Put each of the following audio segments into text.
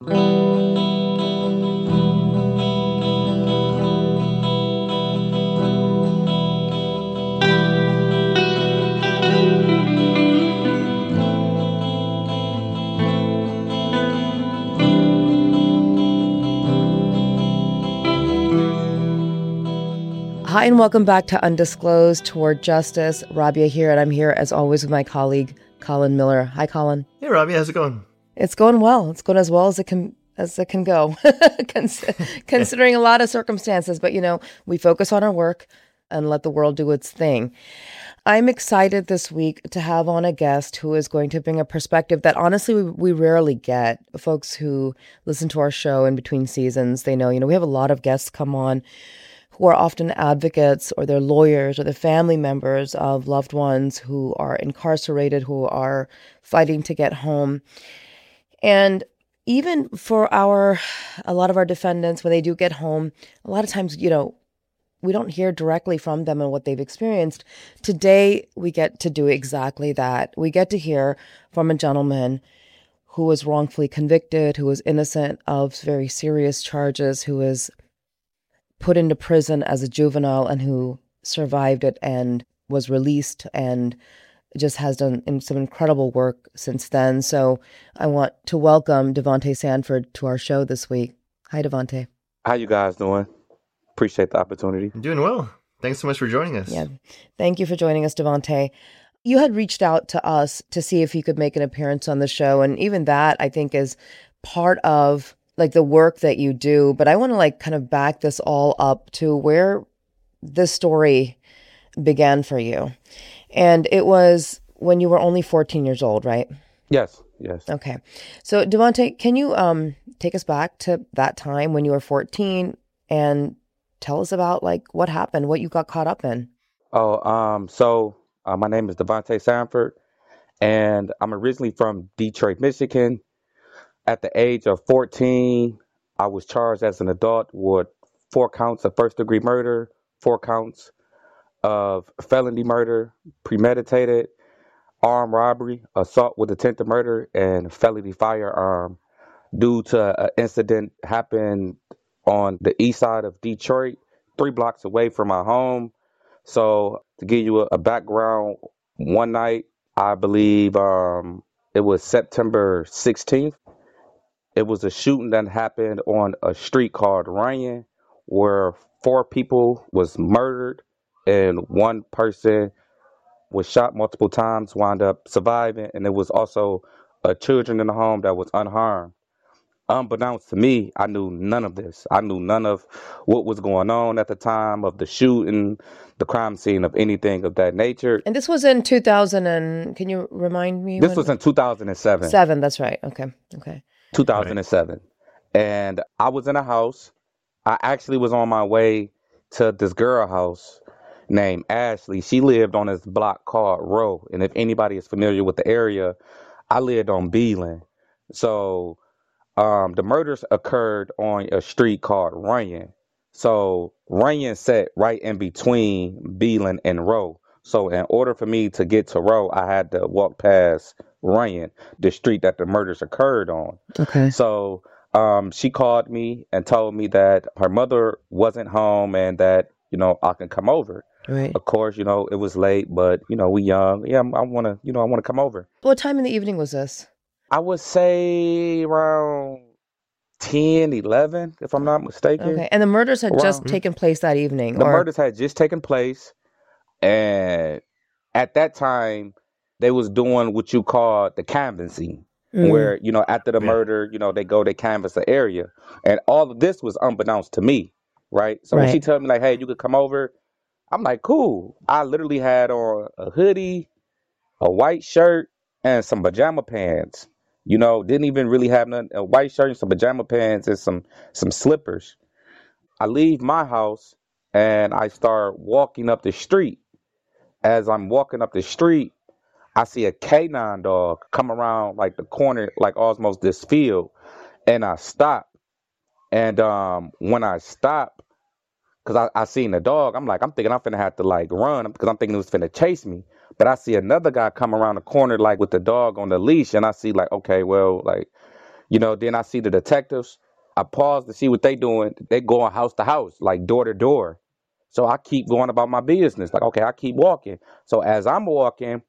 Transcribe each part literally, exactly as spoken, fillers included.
Hi, and welcome back to Undisclosed Toward Justice. Rabia here, and I'm here as always with my colleague, Colin Miller. Hi, Colin. Hey, Rabia. How's it going? It's going well. It's going as well as it can as it can go, considering a lot of circumstances. But, you know, we focus on our work and let the world do its thing. I'm excited this week to have on a guest who is going to bring a perspective that honestly we, we rarely get. Folks who listen to our show in between seasons, they know, you know, we have a lot of guests come on who are often advocates or they're lawyers or they're family members of loved ones who are incarcerated, who are fighting to get home. And even for our, a lot of our defendants, when they do get home, a lot of times, you know, we don't hear directly from them and what they've experienced. Today, we get to do exactly that. We get to hear from a gentleman who was wrongfully convicted, who was innocent of very serious charges, who was put into prison as a juvenile and who survived it and was released and just has done some incredible work since then. So I want to welcome Devontae Sanford to our show this week. Hi, Devontae. How you guys doing? Appreciate the opportunity. I'm doing well. Thanks so much for joining us. Yeah, thank you for joining us, Devontae. You had reached out to us to see if you could make an appearance on the show. And even that, I think, is part of like the work that you do, but I want to like kind of back this all up to where this story began for you. And it was when you were only fourteen years old, right? Yes, yes. Okay. So Devontae, can you um, take us back to that time when you were fourteen and tell us about like what happened, what you got caught up in? Oh, um, so uh, my name is Devontae Sanford, and I'm originally from Detroit, Michigan. At the age of fourteen, I was charged as an adult with four counts of first-degree murder, four counts of felony murder, premeditated, armed robbery, assault with intent to murder, and felony firearm due to an incident happened on the east side of Detroit, three blocks away from my home. So to give you a, a background, one night, I believe um, it was September sixteenth, it was a shooting that happened on a street called Ryan, where four people was murdered and one person was shot multiple times, wound up surviving, and there was also a children in the home that was unharmed. Unbeknownst to me, I knew none of this. I knew none of what was going on at the time of the shooting, the crime scene, of anything of that nature. And this was in two thousand, and can you remind me? This when? was in two thousand seven. Seven, that's right. Okay, okay. two thousand seven. Right. And I was in a house. I actually was on my way to this girl house named Ashley. She lived on this block called Row. And if anybody is familiar with the area, I lived on Beeland. So um, the murders occurred on a street called Runyon. So Runyon sat right in between Beeland and Row. So in order for me to get to Row, I had to walk past Runyon, the street that the murders occurred on. Okay. So um, she called me and told me that her mother wasn't home and that, you know, I can come over. Right. Of course, you know, it was late, but, you know, we young. Yeah, I want to, you know, I want to come over. What time in the evening was this? I would say around ten, eleven, if I'm not mistaken. Okay. And the murders had around, just taken place that evening? The or? murders had just taken place. And at that time, they was doing what you call the canvassing, mm. where, you know, after the yeah. murder, you know, they go, they canvass the area. And all of this was unbeknownst to me, right? So right. when she told me, like, hey, you could come over, I'm like, cool. I literally had on a hoodie, a white shirt, and some pajama pants. You know, didn't even really have nothing, a white shirt, some pajama pants, and some some slippers. I leave my house, and I start walking up the street. As I'm walking up the street, I see a canine dog come around like the corner, like almost this field, and I stop. And um, when I stop, because I, I seen the dog, I'm like, I'm thinking I'm finna have to like run because I'm thinking it was finna chase me. But I see another guy come around the corner like with the dog on the leash, and I see like, okay, well, like, You know, then I see the detectives. I pause to see what they doing. They going house to house, like door to door. So I keep going about my business. Like, okay, I keep walking. So as I'm walking,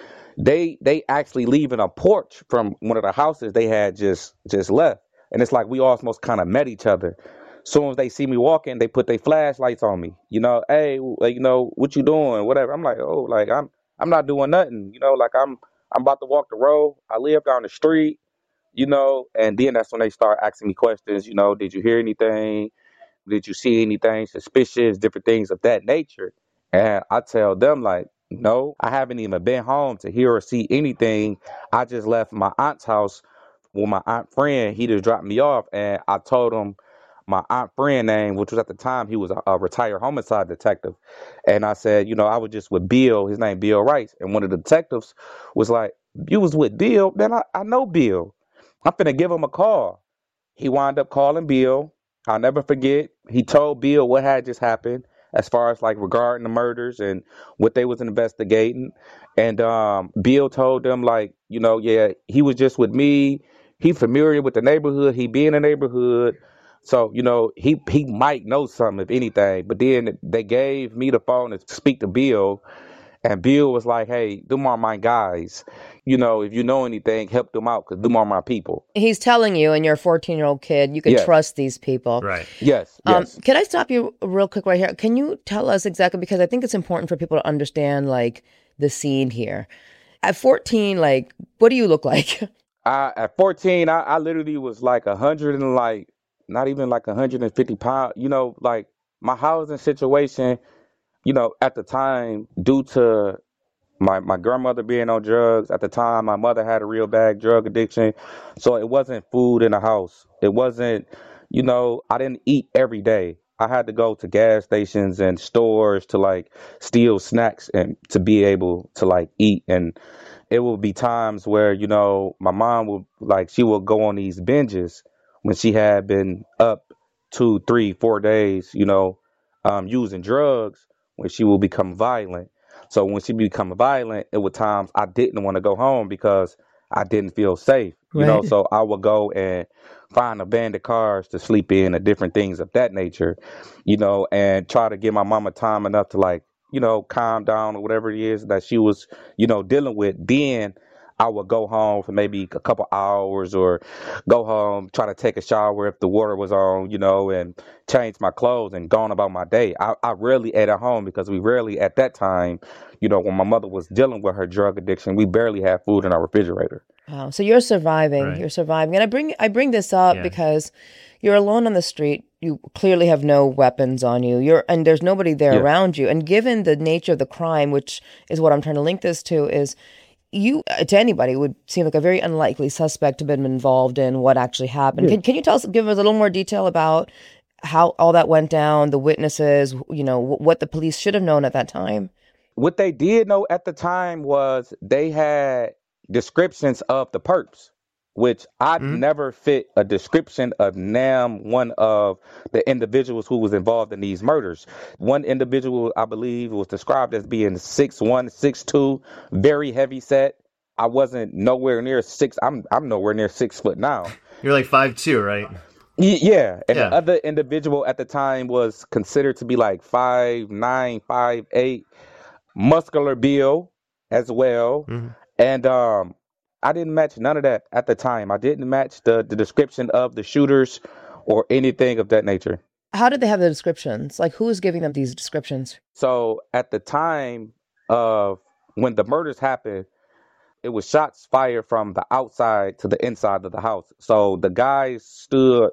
they they actually leaving a porch from one of the houses they had just just left. And it's like we almost kind of met each other. Soon as they see me walking, they put their flashlights on me. You know, hey, like, you know, what you doing? Whatever. I'm like, oh, like I'm I'm not doing nothing. You know, like I'm I'm about to walk the road. I live down the street. You know, and then that's when they start asking me questions. You know, did you hear anything? Did you see anything suspicious? Different things of that nature. And I tell them like, no, I haven't even been home to hear or see anything. I just left my aunt's house with my aunt friend. He just dropped me off, and I told him my aunt friend name, which was at the time he was a, a retired homicide detective. And I said, you know, I was just with Bill. His name Bill Rice, and one of the detectives was like, "You was with Bill, man? I, I know Bill. I'm finna give him a call." He wound up calling Bill. I'll never forget. He told Bill what had just happened as far as like regarding the murders and what they was investigating. And um, Bill told them like, you know, yeah, he was just with me. He familiar with the neighborhood. He be in the neighborhood. So, you know, he he might know something, if anything. But then they gave me the phone to speak to Bill. And Bill was like, hey, them are my guys. You know, if you know anything, help them out because them are my people. He's telling you, and you're a fourteen-year-old kid, you can Yes. trust these people. Right. Yes, Um, yes. can I stop you real quick right here? Can you tell us exactly, because I think it's important for people to understand, like, the scene here. At fourteen, like, what do you look like? I, at fourteen, I, I literally was like a hundred and like, not even like a hundred and fifty pounds. You know, like my housing situation, you know, at the time, due to my, my grandmother being on drugs, at the time, my mother had a real bad drug addiction. So it wasn't food in the house. It wasn't, you know, I didn't eat every day. I had to go to gas stations and stores to like steal snacks and to be able to like eat. And it will be times where, you know, my mom would like, she would go on these binges when she had been up two, three, four days, you know, um, using drugs, when she will become violent. So when she become violent, it was times I didn't want to go home because I didn't feel safe, you know. Right. So I would go and find abandoned cars to sleep in and different things of that nature, you know, and try to give my mama time enough to like, you know, calm down or whatever it is that she was, you know, dealing with. Then I would go home for maybe a couple hours or go home, try to take a shower if the water was on, you know, and change my clothes and go on about my day. I, I rarely ate at home because we rarely at that time, you know, when my mother was dealing with her drug addiction, we barely had food in our refrigerator. Wow. So you're surviving. Right. You're surviving. And I bring I bring this up Yeah. because you're alone on the street. You clearly have no weapons on you. You're and there's nobody there Yeah. around you. And given the nature of the crime, which is what I'm trying to link this to, is you uh, to anybody would seem like a very unlikely suspect to have been involved in what actually happened. Yeah. Can can you tell us, give us a little more detail about how all that went down, the witnesses, you know, wh- what the police should have known at that time? What they did know at the time was they had descriptions of the perps, which I Mhm. never fit a description of Nam, one of the individuals who was involved in these murders. One individual, I believe, was described as being six one, six two, very heavy set. I wasn't nowhere near six. I'm I'm nowhere near six foot now. You're like five two, right? Y- Yeah, and Yeah. the other individual at the time was considered to be like five nine, five eight, muscular Bill as well. hmm And um, I didn't match none of that at the time. I didn't match the, the description of the shooters or anything of that nature. How did they have the descriptions? Like, who was giving them these descriptions? So at the time of when the murders happened, it was shots fired from the outside to the inside of the house. So the guys stood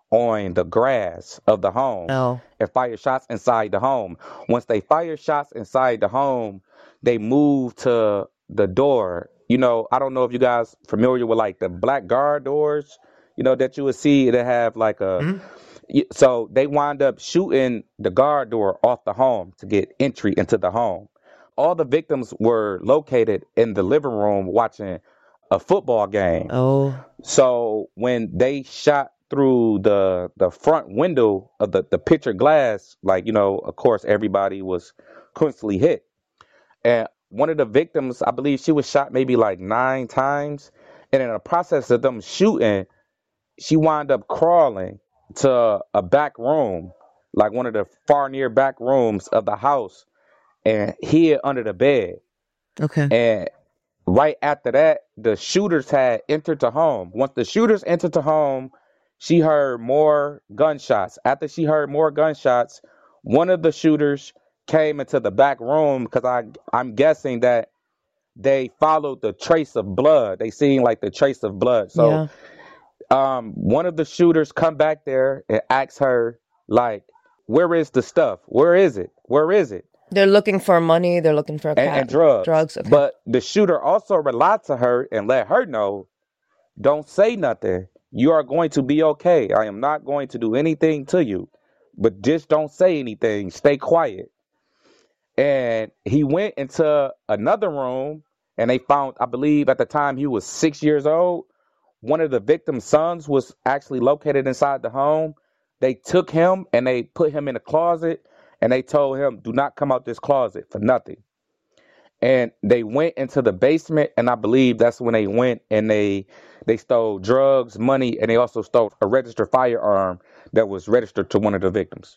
on the grass of the home Oh, and fired shots inside the home. Once they fired shots inside the home, they moved to the door. You know, I don't know if you guys familiar with like the black guard doors, you know, that you would see that have like a, hmm y- so they wind up shooting the guard door off the home to get entry into the home. All the victims were located in the living room watching a football game. oh, So when they shot through the the front window of the, the picture glass, like, you know, of course, everybody was constantly hit. And one of the victims, I believe she was shot maybe like nine times. And in the process of them shooting, she wound up crawling to a back room, like one of the far near back rooms of the house, and hid under the bed. Okay. And right after that, the shooters had entered the home. Once the shooters entered the home, she heard more gunshots. After she heard more gunshots, one of the shooters came into the back room because I I'm guessing that they followed the trace of blood. They seen like the trace of blood. So Yeah. um, one of the shooters come back there and asks her like, "Where is the stuff? Where is it? Where is it?" They're looking for money. They're looking for a And, cat. and drugs. Drugs. Okay. But the shooter also relied to her and let her know, "Don't say nothing. You are going to be okay. I am not going to do anything to you, but just don't say anything. Stay quiet." And he went into another room and they found, I believe at the time he was six years old. One of the victim's sons was actually located inside the home. They took him and they put him in a closet and they told him, "Do not come out this closet for nothing." And they went into the basement, and I believe that's when they went and they they stole drugs, money, and they also stole a registered firearm that was registered to one of the victims.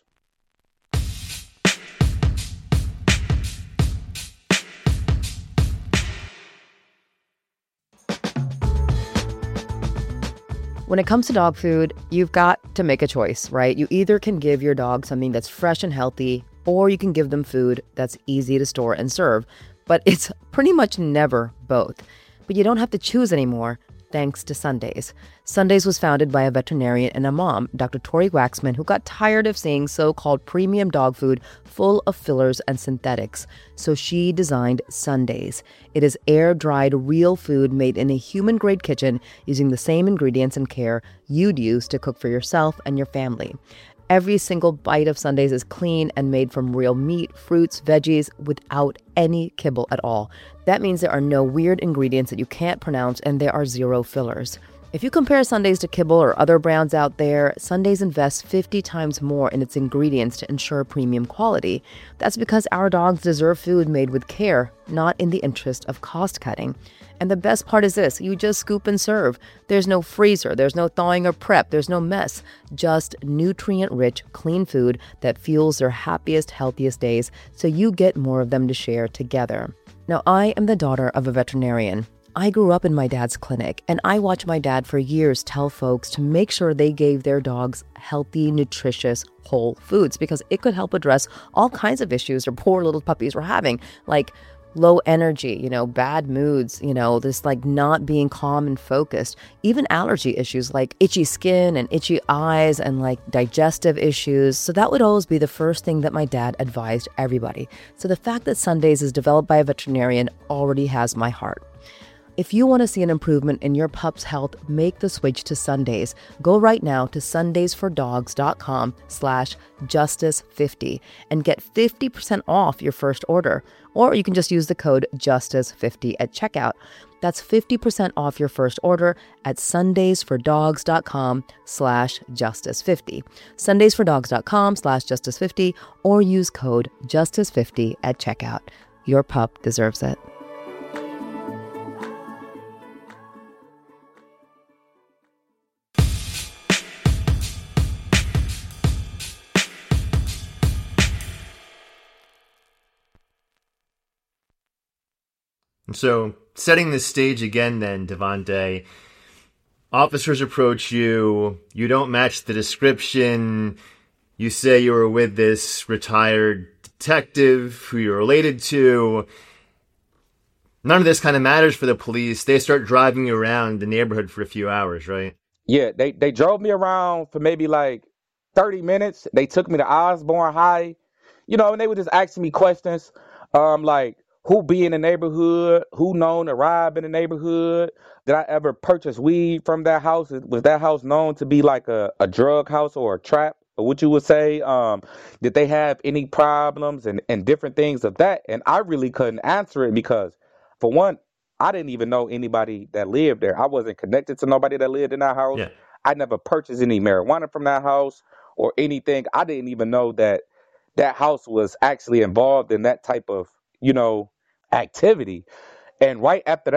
When it comes to dog food, you've got to make a choice, right? You either can give your dog something that's fresh and healthy, or you can give them food that's easy to store and serve. But it's pretty much never both. But you don't have to choose anymore, thanks to Sundays. Sundays was founded by a veterinarian and a mom, Doctor Tori Waxman, who got tired of seeing so-called premium dog food full of fillers and synthetics. So she designed Sundays. It is air-dried, real food made in a human-grade kitchen using the same ingredients and care you'd use to cook for yourself and your family. Every single bite of Sundays is clean and made from real meat, fruits, veggies, without any kibble at all. That means there are no weird ingredients that you can't pronounce, and there are zero fillers. If you compare Sundays to kibble or other brands out there, Sundays invests fifty times more in its ingredients to ensure premium quality. That's because our dogs deserve food made with care, not in the interest of cost cutting. And the best part is this, you just scoop and serve. There's no freezer, there's no thawing or prep, there's no mess. Just nutrient-rich, clean food that fuels their happiest, healthiest days, so you get more of them to share together. Now, I am the daughter of a veterinarian. I grew up in my dad's clinic, and I watched my dad for years tell folks to make sure they gave their dogs healthy, nutritious, whole foods because it could help address all kinds of issues their poor little puppies were having, like low energy, you know, bad moods, you know, this like not being calm and focused, even allergy issues like itchy skin and itchy eyes and like digestive issues. So that would always be the first thing that my dad advised everybody. So the fact that Sundays is developed by a veterinarian already has my heart. If you want to see an improvement in your pup's health, make the switch to Sundays. Go right now to sundaysfordogs.com slash justice50 and get fifty percent off your first order. Or you can just use the code justice fifty at checkout. That's fifty percent off your first order at sundaysfordogs.com slash justice50. sundaysfordogs.com slash justice50 or use code justice50 at checkout. Your pup deserves it. So, setting the stage again then, Devontae, officers approach you, you don't match the description, you say you were with this retired detective who you're related to. None of this kind of matters for the police. They start driving you around the neighborhood for a few hours, right? Yeah, they, they drove me around for maybe like thirty minutes. They took me to Osborne High, you know, and they were just asking me questions, um, like, who be in the neighborhood, who known to rob in the neighborhood, did I ever purchase weed from that house? Was that house known to be like a, a drug house or a trap, or what you would say? Um, did they have any problems and, and different things of that? And I really couldn't answer it because, for one, I didn't even know anybody that lived there. I wasn't connected to nobody that lived in that house. Yeah. I never purchased any marijuana from that house or anything. I didn't even know that that house was actually involved in that type of, you know, activity. And right after that,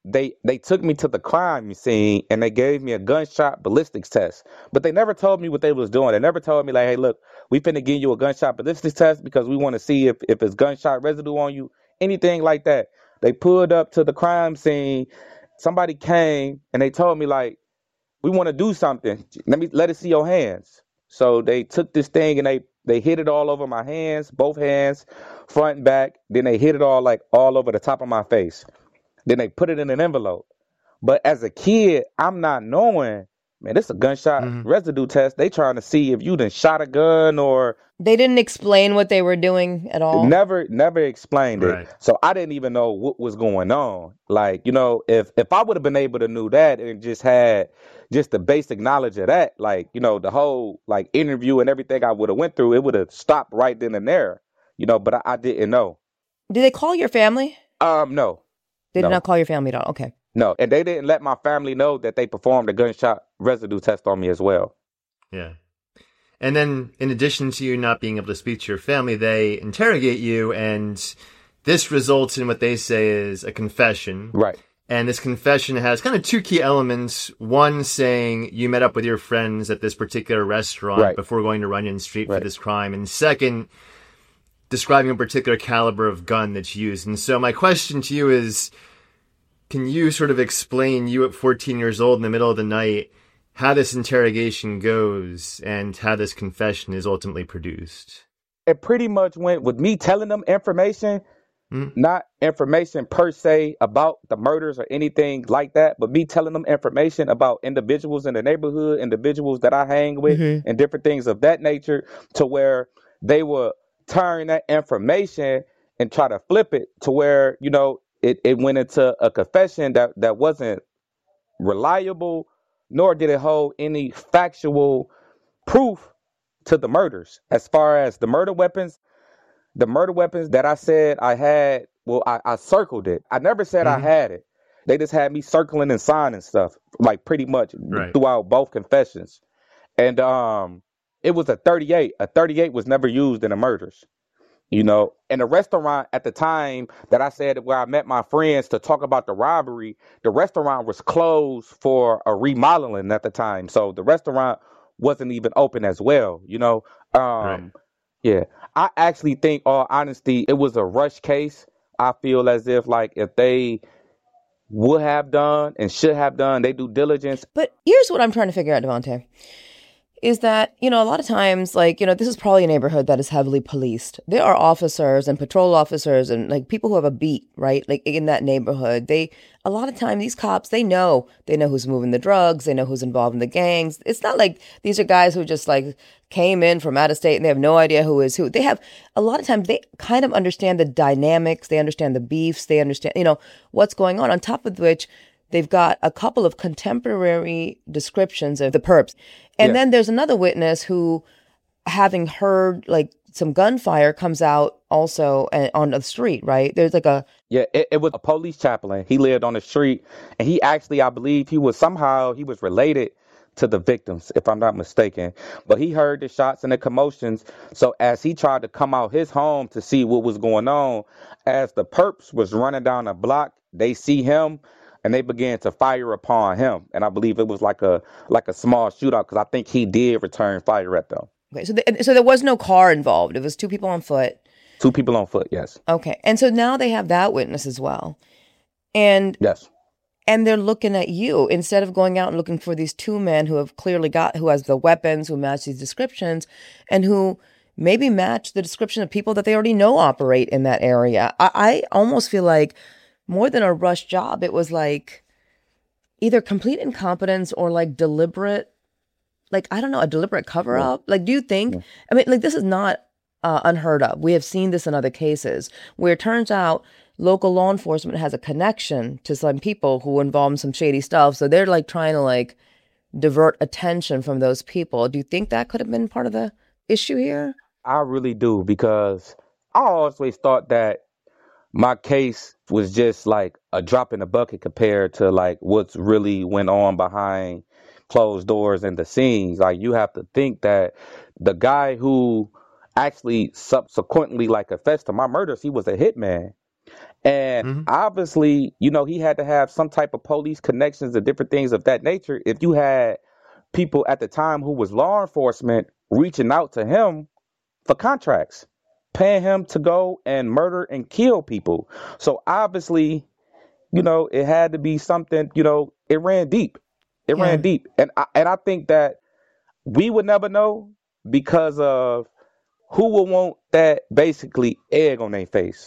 they they took me to the crime scene and they gave me a gunshot ballistics test. But they never told me what they was doing. They never told me like, hey, look, we finna give you a gunshot ballistics test because we want to see if, if it's gunshot residue on you, anything like that. They pulled up to the crime scene. Somebody came and they told me like, we want to do something. Let me let us see your hands. So they took this thing and they they hit it all over my hands, both hands, front and back. Then they hit it all like all over the top of my face. Then they put it in an envelope. But as a kid, I'm not knowing, man, this is a gunshot Mm-hmm. residue test. They trying to see if you done shot a gun or They didn't explain what they were doing at all. never, never explained it. Right. So I didn't even know what was going on. Like, you know, if, if I would have been able to know that and just had just the basic knowledge of that, like, you know, the whole like interview and everything I would have went through, it would have stopped right then and there, you know, but I, I didn't know. Did they call your family? Um, no. They did No. not call your family at all. Okay. No, and they didn't let my family know that they performed a gunshot residue test on me as well. Yeah. And then, in addition to you not being able to speak to your family, they interrogate you, and this results in what they say is a confession. Right. And this confession has kind of two key elements. One saying you met up with your friends at this particular restaurant Right. before going to Runyon Street for Right. this crime. And second, describing a particular caliber of gun that's used. And so my question to you is, can you sort of explain, you at fourteen years old in the middle of the night, how this interrogation goes and how this confession is ultimately produced? It pretty much went with me telling them information, Mm. not information per se about the murders or anything like that, but me telling them information about individuals in the neighborhood, individuals that I hang with, Mhm. and different things of that nature, to where they would turn that information and try to flip it to where, you know, it, it went into a confession that, that wasn't reliable, nor did it hold any factual proof to the murders. As far as the murder weapons, the murder weapons that I said I had, well, I, I circled it. I never said Mhm. I had it. They just had me circling and signing stuff, like pretty much Right. throughout both confessions. And um, it was a thirty-eight. A thirty-eight was never used in the murders. You know, and the restaurant at the time that I said where I met my friends to talk about the robbery, the restaurant was closed for a remodeling at the time. So the restaurant wasn't even open as well, you know. Um, Right. Yeah, I actually think, all honesty, it was a rush case. I feel as if like if they would have done and should have done their due diligence. But here's what I'm trying to figure out, Devontae, is that, you know, a lot of times, like, you know, this is probably a neighborhood that is heavily policed. There are officers and patrol officers and like people who have a beat, right? Like in that neighborhood, they, a lot of time, these cops, they know, they know who's moving the drugs. They know who's involved in the gangs. It's not like these are guys who just like came in from out of state and they have no idea who is who. They have, a lot of times, they kind of understand the dynamics. They understand the beefs. They understand, you know, what's going on. On top of which, they've got a couple of contemporary descriptions of the perps. And Yeah. then there's another witness who, having heard like some gunfire, comes out also uh, on the street, right? There's like a, Yeah, it, it was a police chaplain. He lived on the street, and he actually, I believe, he was somehow he was related to the victims, if I'm not mistaken. But he heard the shots and the commotions. So as he tried to come out his home to see what was going on, as the perps was running down the block, they see him and they began to fire upon him. And I believe it was like a like a small shootout because I think he did return fire at them. okay, so, the, so there was no car involved. It was two people on foot. Two people on foot, yes. Okay. And so now they have that witness as well. And Yes. and they're looking at you instead of going out and looking for these two men who have clearly got, who has the weapons, who match these descriptions, and who maybe match the description of people that they already know operate in that area. I, I almost feel like more than a rush job, it was like either complete incompetence or like deliberate, like, I don't know, a deliberate cover up. Like, do you think, I mean, like, this is not uh, unheard of. We have seen this in other cases where it turns out local law enforcement has a connection to some people who involve in some shady stuff. So they're like trying to like divert attention from those people. Do you think that could have been part of the issue here? I really do, because I always thought that my case was just like a drop in the bucket compared to like what's really went on behind closed doors and the scenes. Like, you have to think that the guy who actually subsequently like confessed to my murders, he was a hitman. And Hmm. obviously, you know, he had to have some type of police connections and different things of that nature. If you had people at the time who was law enforcement reaching out to him for contracts, paying him to go and murder and kill people. So obviously, you know, it had to be something, you know, it ran deep. It ran Yeah. deep. And I, and I think that we would never know because of who would want that basically egg on their face.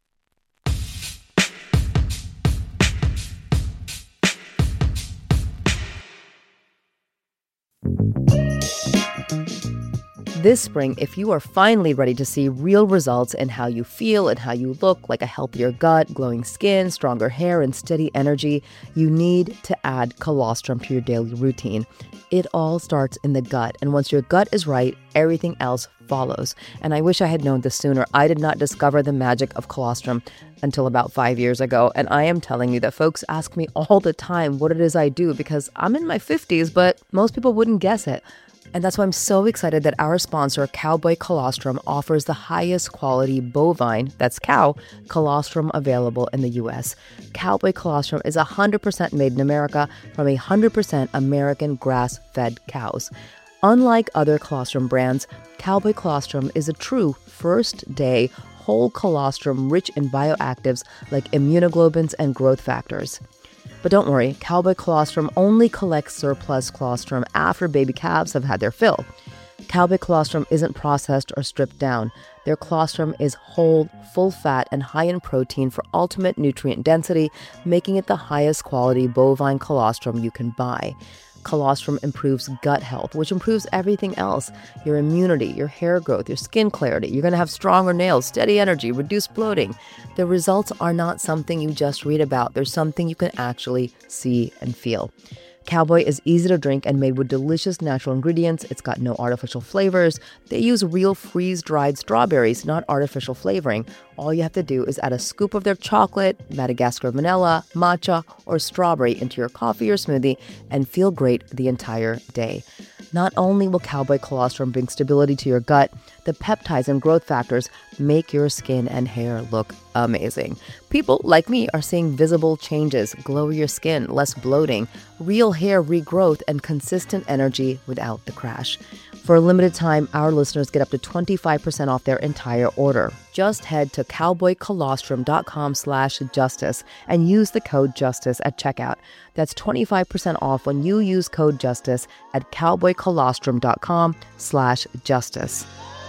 This spring, if you are finally ready to see real results in how you feel and how you look, like a healthier gut, glowing skin, stronger hair, and steady energy, you need to add colostrum to your daily routine. It all starts in the gut, and once your gut is right, everything else follows. And I wish I had known this sooner. I did not discover the magic of colostrum until about five years ago, and I am telling you that folks ask me all the time what it is I do, because I'm in my fifties, but most people wouldn't guess it. And that's why I'm so excited that our sponsor, Cowboy Colostrum, offers the highest quality bovine, that's cow, colostrum available in the U S. Cowboy Colostrum is one hundred percent made in America from one hundred percent American grass-fed cows. Unlike other colostrum brands, Cowboy Colostrum is a true first-day whole colostrum rich in bioactives like immunoglobulins and growth factors. But don't worry, Cowboy Colostrum only collects surplus colostrum after baby calves have had their fill. Cowboy Colostrum isn't processed or stripped down. Their colostrum is whole, full fat, and high in protein for ultimate nutrient density, making it the highest quality bovine colostrum you can buy. Colostrum improves gut health, which improves everything else. Your immunity, your hair growth, your skin clarity. You're going to have stronger nails, steady energy, reduced bloating. The results are not something you just read about. They're something you can actually see and feel. Cowboy is easy to drink and made with delicious natural ingredients. It's got no artificial flavors. They use real freeze-dried strawberries, not artificial flavoring. All you have to do is add a scoop of their chocolate, Madagascar vanilla, matcha, or strawberry into your coffee or smoothie and feel great the entire day. Not only will Cowboy Colostrum bring stability to your gut, the peptides and growth factors make your skin and hair look amazing. People like me are seeing visible changes, glowier skin, less bloating, real hair regrowth, and consistent energy without the crash. For a limited time, our listeners get up to twenty-five percent off their entire order. Just head to cowboycolostrum.com slash justice and use the code justice at checkout. That's twenty-five percent off when you use code justice at cowboycolostrum.com slash justice.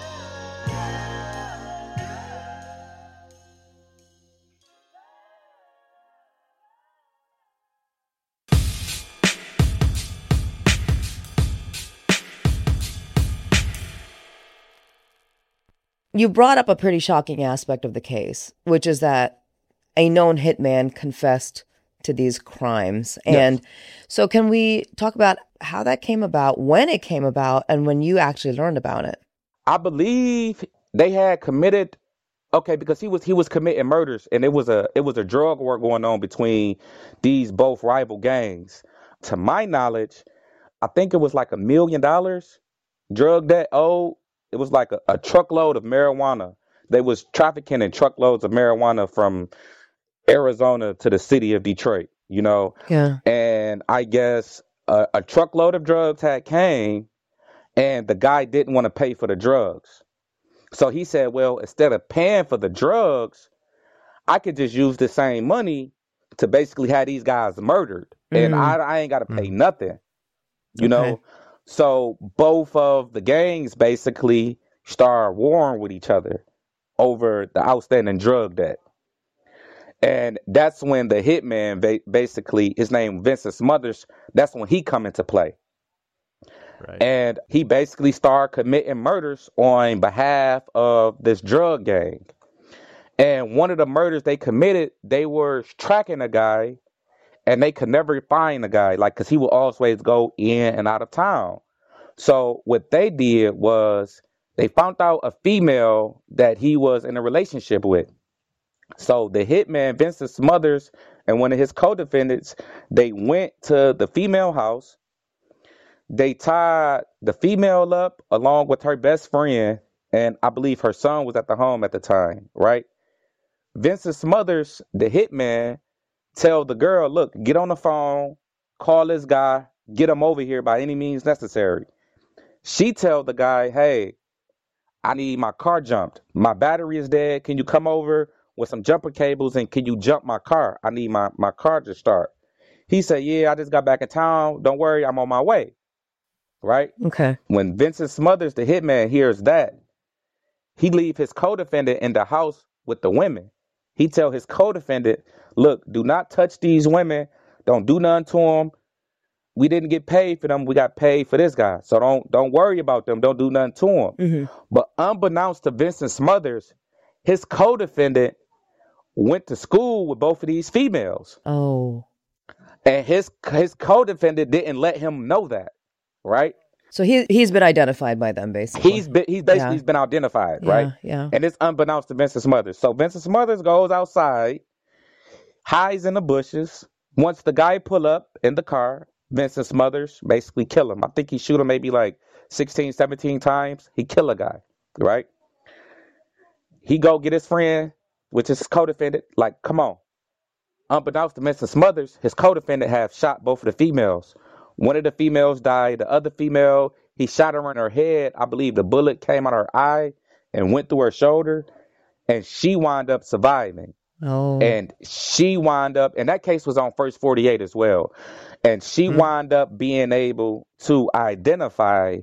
You brought up a pretty shocking aspect of the case, which is that a known hitman confessed to these crimes. And Yes. so can we talk about how that came about, when it came about, and when you actually learned about it? I believe they had committed okay because he was he was committing murders, and it was a it was a drug war going on between these both rival gangs. To my knowledge, I think it was like a million dollars drug debt owed. It was like a, a truckload of marijuana. They was trafficking in truckloads of marijuana from Arizona to the city of Detroit, you know. Yeah. And I guess a, a truckload of drugs had came, and the guy didn't want to pay for the drugs. So he said, well, instead of paying for the drugs, I could just use the same money to basically have these guys murdered. And Mm, I, I ain't got to pay Mm. nothing, you okay. know? So both of the gangs basically start warring with each other over the outstanding drug debt. And that's when the hitman, ba- basically, his name Vincent Smothers, that's when he come into play. Right. And he basically started committing murders on behalf of this drug gang. And one of the murders they committed, they were tracking a guy, and they could never find the guy, like, because he would always go in and out of town. So what they did was they found out a female that he was in a relationship with. So the hitman, Vincent Smothers, and one of his co-defendants, they went to the female house. They tied the female up along with her best friend, and I believe her son was at the home at the time, right? Vincent Smothers, the hitman, tell the girl, look, get on the phone, call this guy, get him over here by any means necessary. She tell the guy, hey, I need my car jumped. My battery is dead. Can you come over with some jumper cables and can you jump my car? I need my, my car to start. He said, yeah, I just got back in town. Don't worry, I'm on my way. Right? Okay. When Vincent Smothers, the hitman, hears that, he leave his co-defendant in the house with the women. He tell his co-defendant, look, do not touch these women. Don't do nothing to them. We didn't get paid for them. We got paid for this guy. So don't don't worry about them. Don't do nothing to them. Mm-hmm. But unbeknownst to Vincent Smothers, his co-defendant went to school with both of these females. Oh. And his his co-defendant didn't let him know that. Right? So he he's been identified by them, basically. He's been he's basically yeah. been identified, yeah, right? Yeah. And it's unbeknownst to Vincent Smothers. So Vincent Smothers goes outside, hides in the bushes. Once the guy pull up in the car, Vincent Smothers basically kill him. I think he shoot him maybe like sixteen, seventeen times. He kill a guy, right? He go get his friend, which is his co-defendant. Like, come on. Unbeknownst to Vincent Smothers, his co-defendant have shot both of the females. One of the females died. The other female, he shot her in her head. I believe the bullet came out her eye and went through her shoulder. And she wound up surviving. Oh. And she wound up, and that case was on First forty-eight as well. And she mm-hmm. wound up being able to identify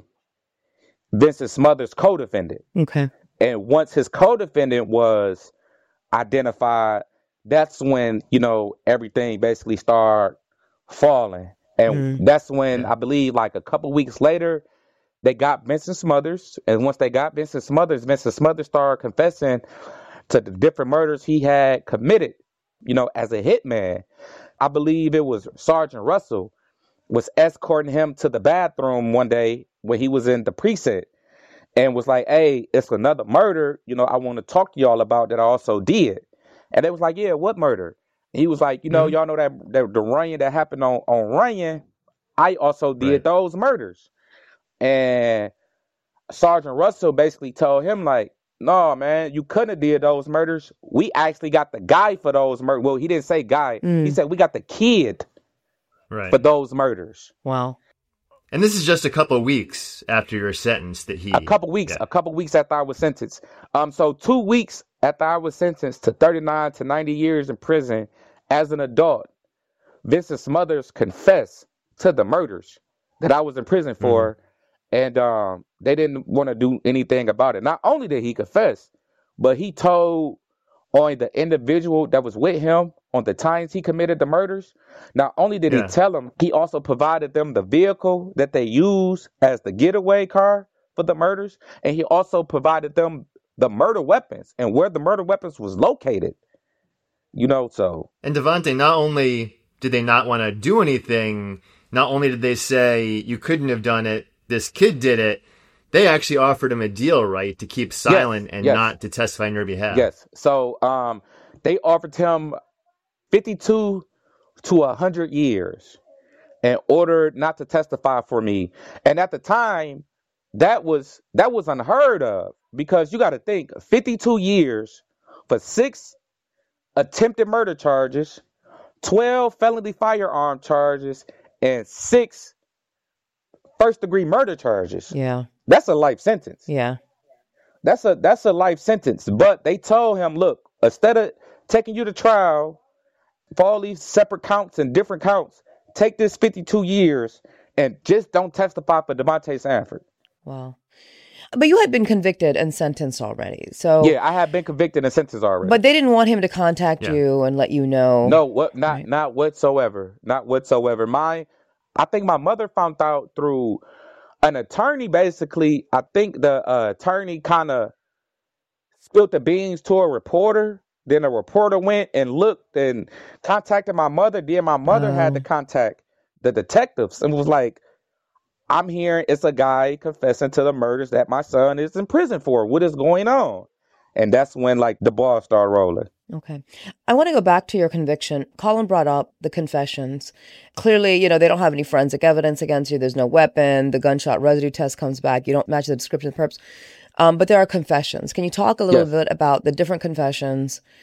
Vincent Smothers' co-defendant. Okay. And once his co-defendant was identified, that's when, you know, everything basically started falling. And mm-hmm. that's when I believe like a couple weeks later, they got Vincent Smothers. And once they got Vincent Smothers, Vincent Smothers started confessing to the different murders he had committed, you know, as a hitman. I believe it was Sergeant Russell was escorting him to the bathroom one day when he was in the precinct and was like, hey, it's another murder, you know, I want to talk to y'all about that I also did. And they was like, yeah, what murder? He was like, you know, mm-hmm. y'all know that, that the Runyon that happened on, on Runyon, I also did right. those murders. And Sergeant Russell basically told him, like, no, man, you couldn't have did those murders. We actually got the guy for those murders. Well, he didn't say guy. Mm. He said we got the kid right. for those murders. Wow. And this is just a couple of weeks after your sentence that he... A couple weeks. Yeah. A couple weeks after I was sentenced. Um, So two weeks after I was sentenced to thirty-nine to ninety years in prison as an adult, Vincent Smothers confessed to the murders that I was in prison for. Mm-hmm. And um, they didn't want to do anything about it. Not only did he confess, but he told on the individual that was with him on the times he committed the murders. Not only did yeah. he tell them, he also provided them the vehicle that they used as the getaway car for the murders. And he also provided them the murder weapons and where the murder weapons was located. You know, so. And Devontae, not only did they not want to do anything, not only did they say you couldn't have done it, this kid did it, they actually offered him a deal, right, to keep silent yes, and yes. not to testify on your behalf. Yes. So um, they offered him fifty-two to one hundred years in order not to testify for me. And at the time, that was that was unheard of because you got to think, fifty-two years for six attempted murder charges, twelve felony firearm charges, and six first degree murder charges. Yeah. That's a life sentence. Yeah. That's a that's a life sentence. But they told him, look, instead of taking you to trial for all these separate counts and different counts, take this fifty-two years and just don't testify for Devontae Sanford. Wow. But you had been convicted and sentenced already. So yeah, I had been convicted and sentenced already. But they didn't want him to contact yeah. you and let you know. No, what not right. not whatsoever. Not whatsoever. My I think my mother found out through an attorney, basically. I think the uh, attorney kind of spilled the beans to a reporter. Then a reporter went and looked and contacted my mother. Then my mother oh. had to contact the detectives and was like, I'm hearing it's a guy confessing to the murders that my son is in prison for. What is going on? And that's when, like, the ball started rolling. Okay. I want to go back to your conviction. Colin brought up the confessions. Clearly, you know, they don't have any forensic evidence against you. There's no weapon. The gunshot residue test comes back. You don't match the description of the perps. Um, but there are confessions. Can you talk a little yes. bit about the different confessions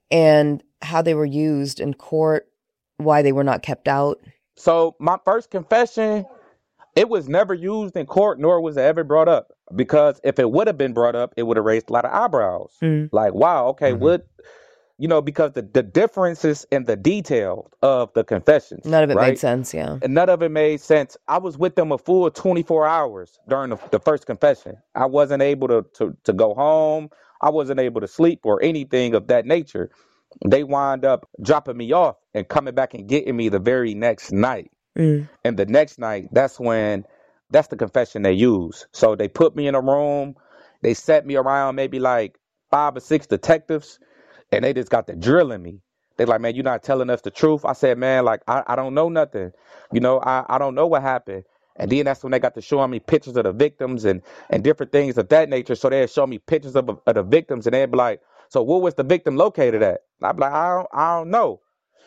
and how they were used in court, why they were not kept out? So my first confession, it was never used in court, nor was it ever brought up. Because if it would have been brought up, it would have raised a lot of eyebrows. Mm. Like, wow, okay, Mhm. what, you know, because the, the differences in the detail of the confessions. None of it right? made sense, yeah. And none of it made sense. I was with them a full twenty-four hours during the, the first confession. I wasn't able to, to, to go home. I wasn't able to sleep or anything of that nature. They wind up dropping me off and coming back and getting me the very next night. Mm. And the next night, that's when, that's the confession they use. So they put me in a room. They set me around maybe like five or six detectives, and they just got to drilling me. They like, man, you're not telling us the truth. I said, man, like, I, I don't know nothing. You know, I, I don't know what happened. And then that's when they got to showing me pictures of the victims and, and different things of that nature. So they'd show me pictures of, of the victims, and they'd be like, so where was the victim located at? And I'd be like, I don't, I don't know.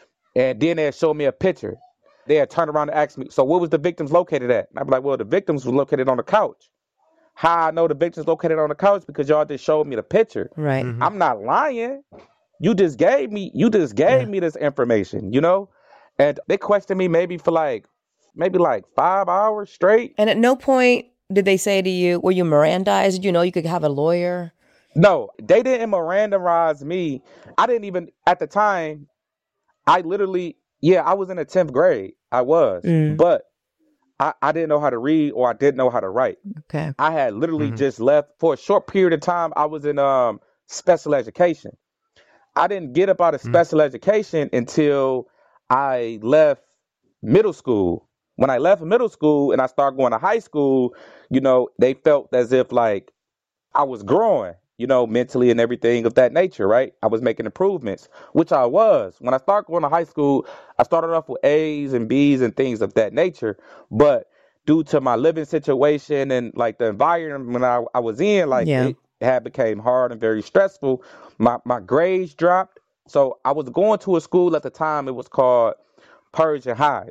And then they'd show me a picture. They'd turn around and ask me, so where was the victims located at? And I'd be like, well, the victims were located on the couch. How I know the victims located on the couch? Because y'all just showed me the picture. Right. Mhm. I'm not lying. You just gave me, you just gave Yeah. me this information, you know? And they questioned me maybe for like, maybe like five hours straight. And at no point did they say to you, were you Mirandized? Did you know you could have a lawyer? No, they didn't Mirandarize me. I didn't even, at the time, I literally, yeah, I was in the tenth grade. I was. Mm. But I, I didn't know how to read, or I didn't know how to write. Okay. I had literally Mhm. just left for a short period of time. I was in um special education. I didn't get up out of Mm. special education until I left middle school. When I left middle school and I started going to high school, you know, they felt as if like I was growing, you know, mentally and everything of that nature, right? I was making improvements, which I was. When I started going to high school, I started off with A's and B's and things of that nature. But due to my living situation and like the environment I, I was in, like Yeah. it had became hard and very stressful. My my grades dropped. So I was going to a school at the time. It was called Persian High.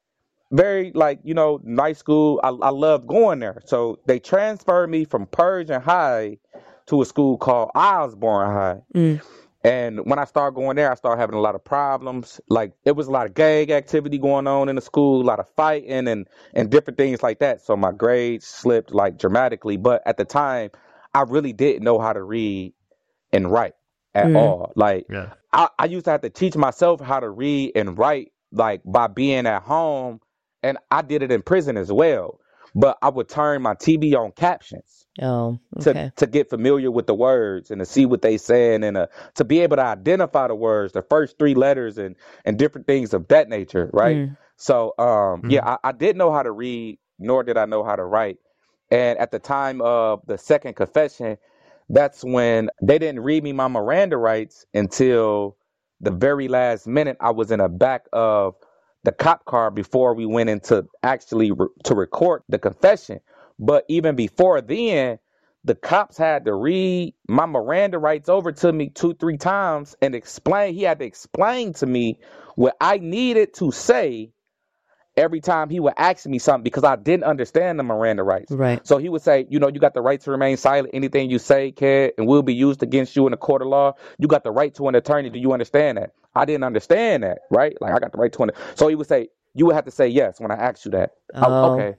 Very like, you know, nice school. I, I loved going there. So they transferred me from Persian High to a school called Osborne High. Mm. And when I started going there, I started having a lot of problems. Like it was a lot of gang activity going on in the school, a lot of fighting and, and different things like that. So my grades slipped like dramatically. But at the time, I really didn't know how to read and write at Mm. all. Like Yeah. I, I used to have to teach myself how to read and write, like by being at home. And I did it in prison as well. But I would turn my T V on captions Oh, to, okay. to get familiar with the words and to see what they saying and uh, to be able to identify the words, the first three letters and, and different things of that nature, right? Mm. So, um, Mhm. yeah, I, I didn't know how to read, nor did I know how to write. And at the time of the second confession, that's when they didn't read me my Miranda rights until the very last minute. I was in the back of the cop car before we went into actually re- to record the confession. But even before then, the cops had to read my Miranda rights over to me two, three times and explain. He had to explain to me what I needed to say every time he would ask me something because I didn't understand the Miranda rights. Right. So he would say, you know, you got the right to remain silent. Anything you say can and will be used against you in a court of law. You got the right to an attorney. Do you understand that? I didn't understand that, right? Like I got the right to an. So he would say, you would have to say yes when I asked you that. Oh. Oh, okay.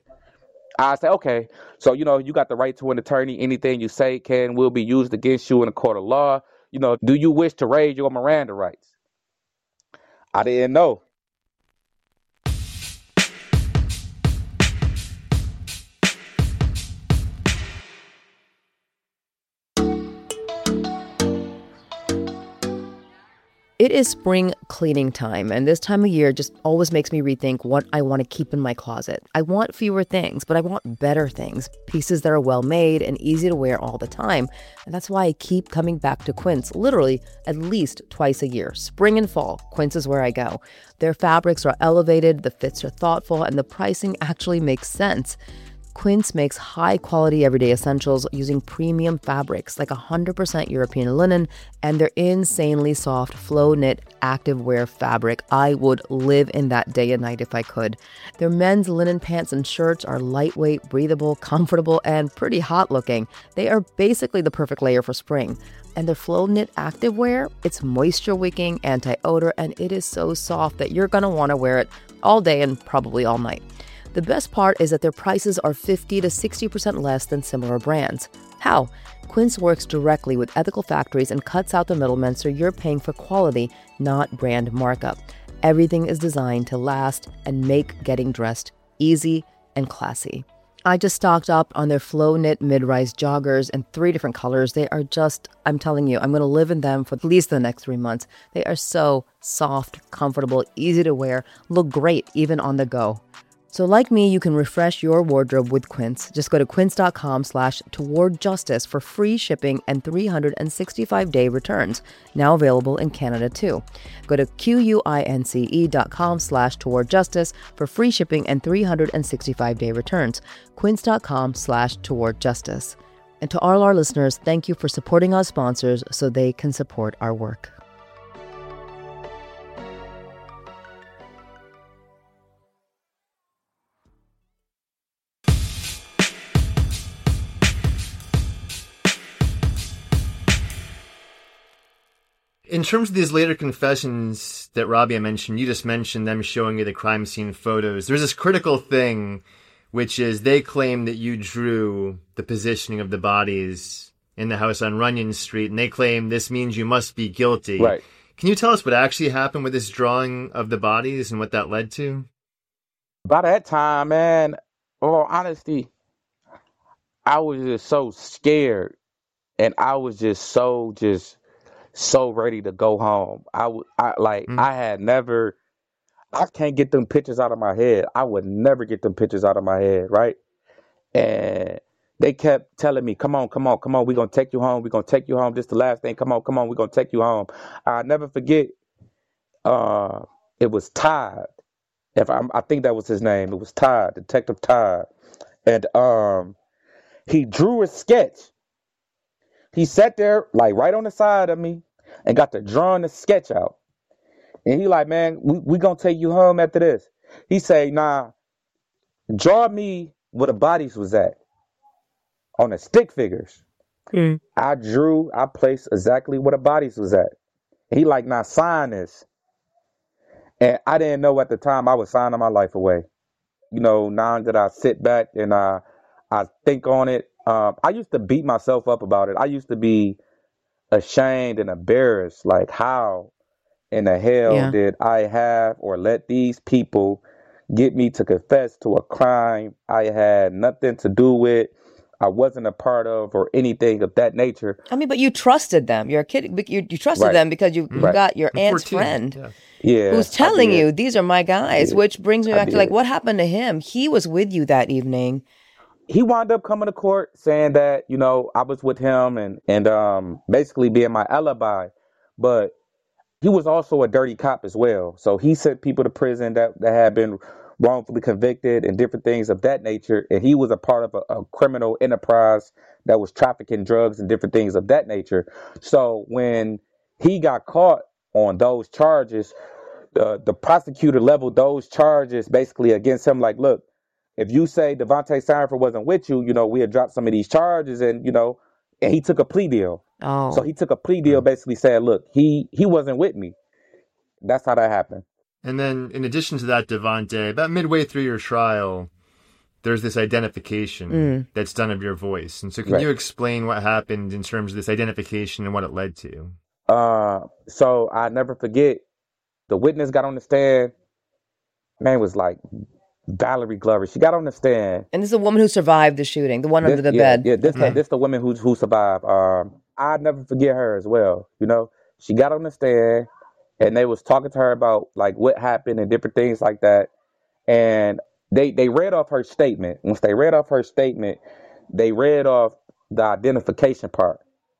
I say, okay. So, you know, you got the right to an attorney. Anything you say can will be used against you in a court of law. You know, do you wish to raise your Miranda rights? I didn't know. It is spring cleaning time, and this time of year just always makes me rethink what I want to keep in my closet. I want fewer things, but I want better things, pieces that are well made and easy to wear all the time. And that's why I keep coming back to Quince, literally at least twice a year. Spring and fall, Quince is where I go. Their fabrics are elevated, the fits are thoughtful, and the pricing actually makes sense. Quince makes high-quality everyday essentials using premium fabrics like one hundred percent European linen and their insanely soft flow-knit activewear fabric. I would live in that day and night if I could. Their men's linen pants and shirts are lightweight, breathable, comfortable, and pretty hot-looking. They are basically the perfect layer for spring. And their flow-knit activewear, it's moisture-wicking, anti-odor, and it is so soft that you're going to want to wear it all day and probably all night. The best part is that their prices are fifty to sixty percent less than similar brands. How? Quince works directly with ethical factories and cuts out the middlemen, so you're paying for quality, not brand markup. Everything is designed to last and make getting dressed easy and classy. I just stocked up on their flow knit mid-rise joggers in three different colors. They are just, I'm telling you, I'm going to live in them for at least the next three months. They are so soft, comfortable, easy to wear, look great even on the go. So like me, you can refresh your wardrobe with Quince. Just go to quince.com slash toward justice for free shipping and three hundred sixty-five day returns. Now available in Canada too. Go to Q-U-I-N-C-E dot com slash toward justice for free shipping and three hundred sixty-five day returns. Quince.com slash toward justice. And to all our listeners, thank you for supporting our sponsors so they can support our work. In terms of these later confessions that Rabia mentioned, you just mentioned them showing you the crime scene photos. There's this critical thing, which is they claim that you drew the positioning of the bodies in the house on Runyon Street, and they claim this means you must be guilty. Right. Can you tell us what actually happened with this drawing of the bodies and what that led to? By that time, man, in all honesty, I was just so scared, and I was just so just so ready to go home. I w- I like Mm. I had never. I can't get them pictures out of my head. I would never get them pictures out of my head, right? And they kept telling me, "Come on, come on, come on. We're gonna take you home. We're gonna take you home. This is the last thing. Come on, come on. We're gonna take you home." I never forget. Uh, it was Todd. If I'm, I think that was his name. It was Todd, Detective Todd, and um, he drew a sketch. He sat there like right on the side of me and got to drawing the sketch out. And he like, "Man, we we gonna take you home after this." He say, "Nah, draw me where the bodies was at on the stick figures." Mm. I drew, I placed exactly where the bodies was at. He like, "Nah, sign this." And I didn't know at the time I was signing my life away. You know, now that I sit back and I I think on it, um, I used to beat myself up about it. I used to be ashamed and embarrassed, like how in the hell Yeah. did I have or let these people get me to confess to a crime I had nothing to do with, I wasn't a part of, or anything of that nature. I mean, but you trusted them. You're a kid. but You, you trusted Right. them because you, you Right. got your You're aunt's fourteen. friend Yeah. Yeah, who's I telling did. you, these are my guys, did. which brings me I back to like, did. what happened to him? He was with you that evening. He wound up coming to court saying that, you know, I was with him and, and um, basically being my alibi. But he was also a dirty cop as well. So he sent people to prison that, that had been wrongfully convicted and different things of that nature. And he was a part of a, a criminal enterprise that was trafficking drugs and different things of that nature. So when he got caught on those charges, uh, the prosecutor leveled those charges basically against him. Like, look, if you say Devontae Sanford wasn't with you, you know, we had dropped some of these charges, and, you know, and he took a plea deal. Oh, So he took a plea deal, basically said, look, he, he wasn't with me. That's how that happened. And then, in addition to that, Devontae, about midway through your trial, there's this identification Mm. that's done of your voice. And so can Right. you explain what happened in terms of this identification and what it led to? Uh, so I never forget, the witness got on the stand. Name was like Valerie Glover. She got on the stand. and this is a woman who survived the shooting, the one under the yeah, bed. Yeah, this Okay. the, this the woman who who survived. Um, I'd never forget her as well. You know, she got on the stand, and they was talking to her about like what happened and different things like that. And they they read off her statement. Once they read off her statement, they read off the identification part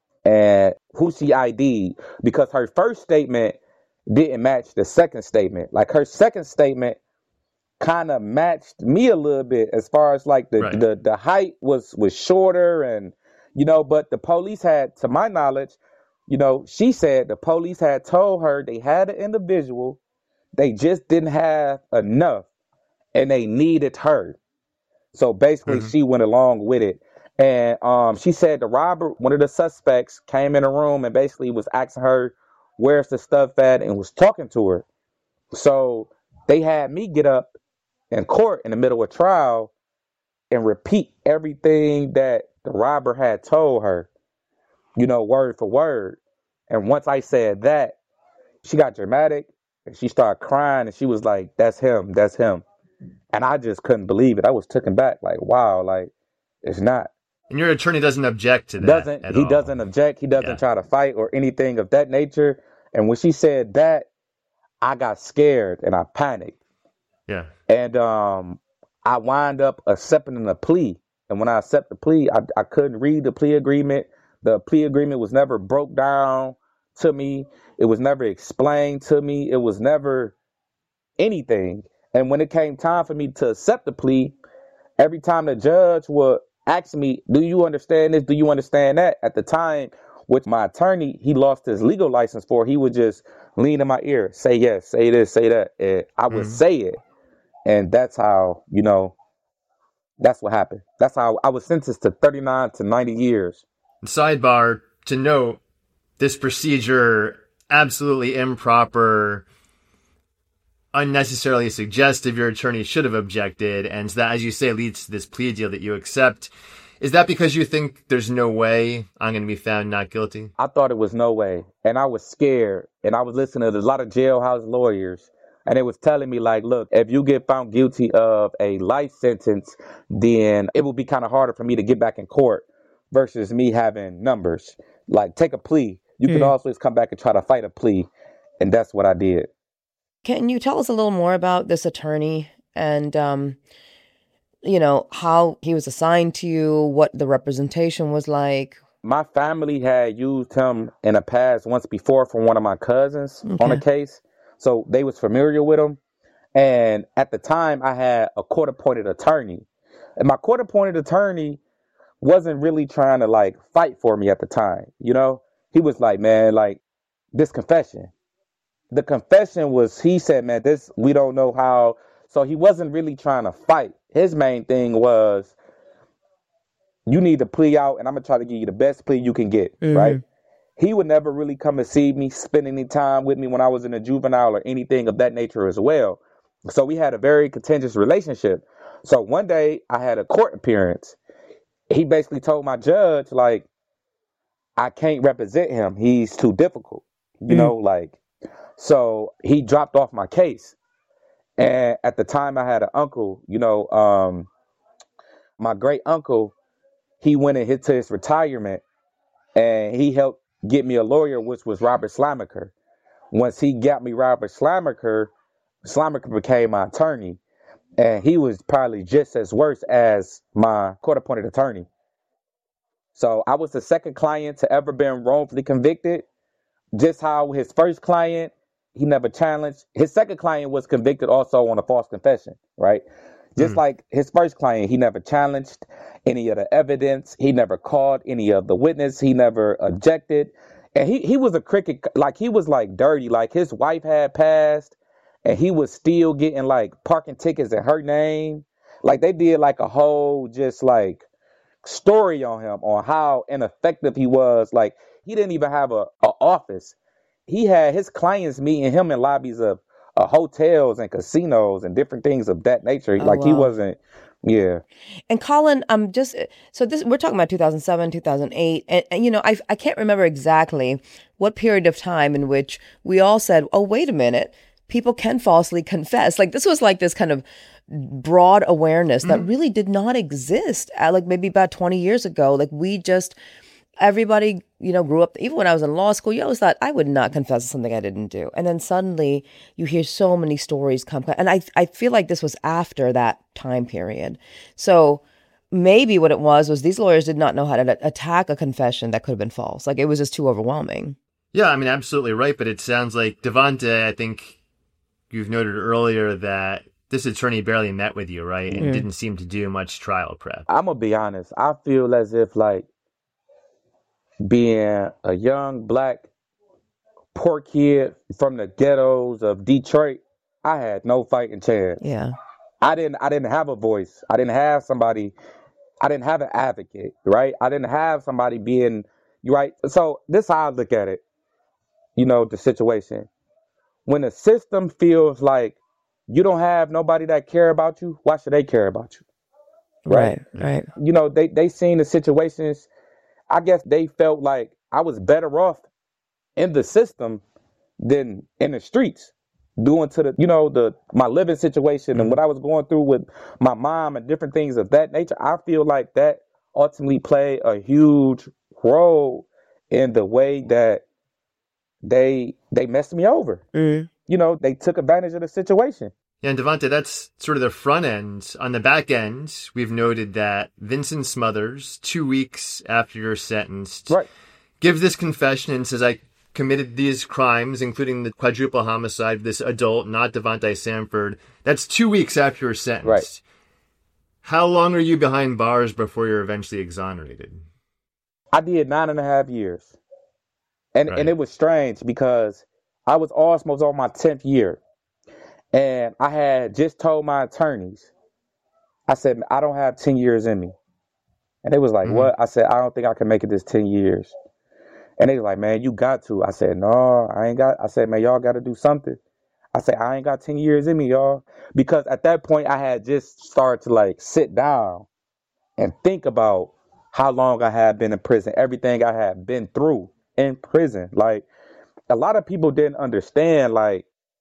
and who she I D'd, because her first statement didn't match the second statement. Like her second statement, kind of matched me a little bit as far as like the, Right. the the height was was shorter, and you know, but the police had, to my knowledge, you know, she said the police had told her they had an individual, they just didn't have enough, and they needed her. So basically, Mm-hmm. she went along with it. And um, she said the robber, one of the suspects, came in the room and basically was asking her, where's the stuff at, and was talking to her. So they had me get up in court in the middle of trial and repeat everything that the robber had told her, you know, word for word. And once I said that, she got dramatic and she started crying and she was like, that's him, that's him. And I just couldn't believe it. I was taken back, like, wow, like, it's not. And your attorney doesn't object to that Doesn't at he all. doesn't object. He doesn't Yeah. try to fight or anything of that nature. And when she said that, I got scared and I panicked. Yeah. And um, I wind up accepting the plea. And when I accept the plea, I, I couldn't read the plea agreement. The plea agreement was never broke down to me. It was never explained to me. It was never anything. And when it came time for me to accept the plea, every time the judge would ask me, do you understand this? Do you understand that? At the time, with my attorney, he lost his legal license for, he would just lean in my ear, say yes, say this, say that. And I would Mhm. say it. And that's how, you know, that's what happened. That's how I was sentenced to thirty-nine to ninety years. Sidebar to note, this procedure, absolutely improper, unnecessarily suggestive. Your attorney should have objected. And that, as you say, leads to this plea deal that you accept. Is that because you think there's no way I'm going to be found not guilty? I thought it was no way. And I was scared. And I was listening to a lot of jailhouse lawyers. And it was telling me, like, look, if you get found guilty of a life sentence, then it will be kind of harder for me to get back in court versus me having numbers. Like, take a plea. You can Mm. always come back and try to fight a plea. And that's what I did. Can you tell us a little more about this attorney and, um, you know, how he was assigned to you, what the representation was like? My family had used him in the past once before for one of my cousins on a Okay. case. So they was familiar with him. And at the time, I had a court-appointed attorney. And my court-appointed attorney wasn't really trying to, like, fight for me at the time. You know, he was like, man, like, this confession. The confession was, he said, man, this, we don't know how. So he wasn't really trying to fight. His main thing was, you need to plea out, and I'm going to try to give you the best plea you can get, Mhm. right? He would never really come and see me, spend any time with me when I was in a juvenile or anything of that nature as well. So we had a very contentious relationship. So one day I had a court appearance. He basically told my judge, like, I can't represent him. He's too difficult, you Mm. know, like, so he dropped off my case. And at the time I had an uncle, you know, um, my great uncle, he went and hit to his retirement and he helped get me a lawyer, which was Robert Slamaker. Once he got me Robert Slamaker, Slamaker became my attorney. And he was probably just as worse as my court-appointed attorney. So I was the second client to ever been wrongfully convicted. Just how his first client, he never challenged. His second client was convicted also on a false confession, right? Just Mm. like his first client, he never challenged any of the evidence. He never called any of the witness. He never objected. And he, he was a cricket, like he was like dirty. Like his wife had passed and he was still getting like parking tickets in her name. Like they did like a whole just like story on him on how ineffective he was. Like he didn't even have a, a office. He had his clients meeting him in lobbies of uh, hotels and casinos and different things of that nature. Oh, like he wow. wasn't, yeah. And Colin, um, just so this we're talking about two thousand seven, two thousand eight, and, and you know, I I can't remember exactly what period of time in which we all said, "Oh, wait a minute, people can falsely confess." Like this was like this kind of broad awareness that really did not exist. Uh, like maybe about twenty years ago, like we just everybody, you know, grew up. Even when I was in law school, you always thought I would not confess to something I didn't do, and then suddenly you hear so many stories come. And I I feel like this was after that time period. So maybe what it was was these lawyers did not know how to attack a confession that could have been false. Like it was just too overwhelming. Yeah, I mean, absolutely right. But it sounds like Devonte, I think you've noted earlier that this attorney barely met with you, right? And Mm. didn't seem to do much trial prep. I'm gonna be honest. I feel as if like being a young black poor kid from the ghettos of Detroit, I had no fighting chance. Yeah. I didn't I didn't have a voice. I didn't have somebody. I didn't have an advocate, right? I didn't have somebody being right. So this is how I look at it. You know, the situation. When the system feels like you don't have nobody that care about you, why should they care about you? Right. Right. right. You know, they they seen the situations. I guess they felt like I was better off in the system than in the streets, doing to the, you know, the my living situation mm-hmm. and what I was going through with my mom and different things of that nature. I feel like that ultimately played a huge role in the way that they they messed me over. Mm. You know, they took advantage of the situation. Yeah, and Devontae, that's sort of the front end. On the back end, we've noted that Vincent Smothers, two weeks after you're sentenced, right. gives this confession and says, I committed these crimes, including the quadruple homicide of this adult, not Devontae Sanford. That's two weeks after you're sentenced. Right. How long are you behind bars before you're eventually exonerated? I did nine and a half years. And right. and it was strange because I was almost on my tenth year. And I had just told my attorneys, I said, I don't have ten years in me. And they was like, mm-hmm. what? I said, I don't think I can make it this ten years. And they was like, man, you got to. I said, no, I ain't got. I said, man, y'all got to do something. I said, I ain't got ten years in me, y'all. Because at that point, I had just started to like sit down and think about how long I had been in prison, everything I had been through in prison. Like, a lot of people didn't understand, like,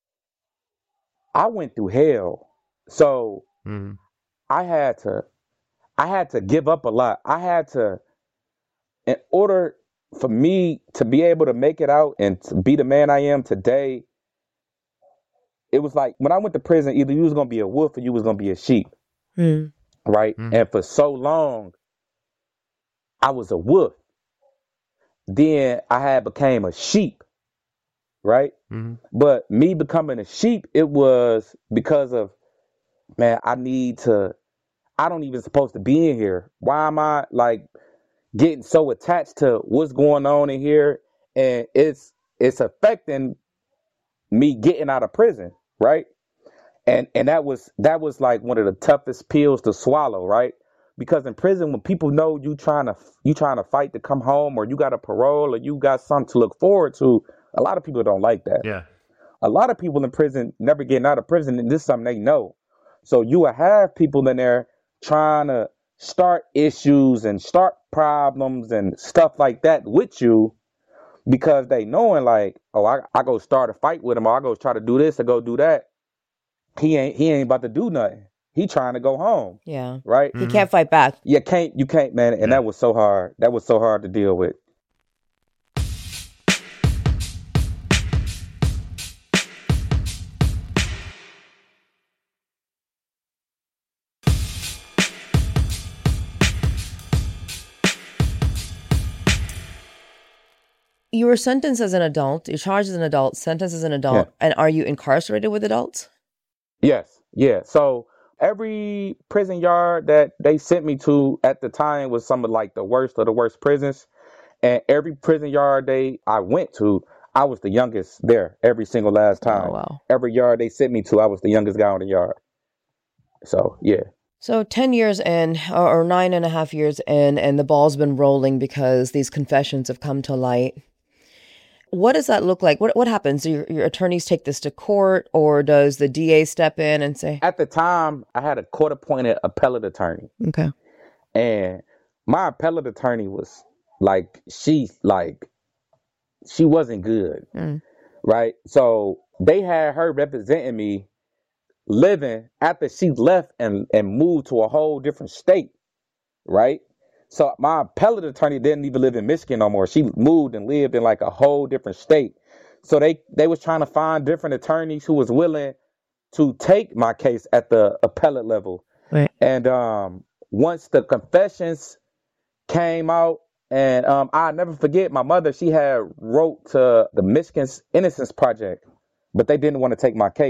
I went through hell. So mm-hmm. I had to, I had to give up a lot. I had to, in order for me to be able to make it out and to be the man I am today, it was like when I went to prison, either you was going to be a wolf or you was going to be a sheep. Mm. Right. Mm. And for so long, I was a wolf. Then I had became a sheep. Right. Mm-hmm. But me becoming a sheep, it was because of, man, I need to, I don't even supposed to be in here. Why am I like getting so attached to what's going on in here? And it's, it's affecting me getting out of prison. Right. And, and that was, that was like one of the toughest pills to swallow. Right. Because in prison, when people know you trying to, you trying to fight to come home, or you got a parole, or you got something to look forward to, a lot of people don't like that. Yeah. A lot of people in prison never getting out of prison, and this is something they know. So you will have people in there trying to start issues and start problems and stuff like that with you because they knowing like, oh, I, I go start a fight with him, or I go try to do this or go do that. He ain't he ain't about to do nothing. He trying to go home. Yeah. Right? He mm-hmm. can't fight back. You can't, you can't, man. And yeah. that was so hard. That was so hard to deal with. You were sentenced as an adult. You're charged as an adult, sentenced as an adult. Yeah. And are you incarcerated with adults? Yes. Yeah. So every prison yard that they sent me to at the time was some of like the worst of the worst prisons. And every prison yard they I went to, I was the youngest there every single last time. Oh, wow. Every yard they sent me to, I was the youngest guy on the yard. So, yeah. So ten years in, or nine and a half years in, and the ball's been rolling because these confessions have come to light. What does that look like? What what happens? Do your, your attorneys take this to court, or does the D A step in and say? At the time, I had a court-appointed appellate attorney. Okay. And my appellate attorney was like, she like, she wasn't good, mm. right? So they had her representing me living after she left and, and moved to a whole different state, right? So my appellate attorney didn't even live in Michigan no more. She moved and lived in like a whole different state. So they, they was trying to find different attorneys who was willing to take my case at the appellate level. Right. And um, once the confessions came out, and um, I'll never forget, my mother, she had wrote to the Michigan Innocence Project, but they didn't want to take my case.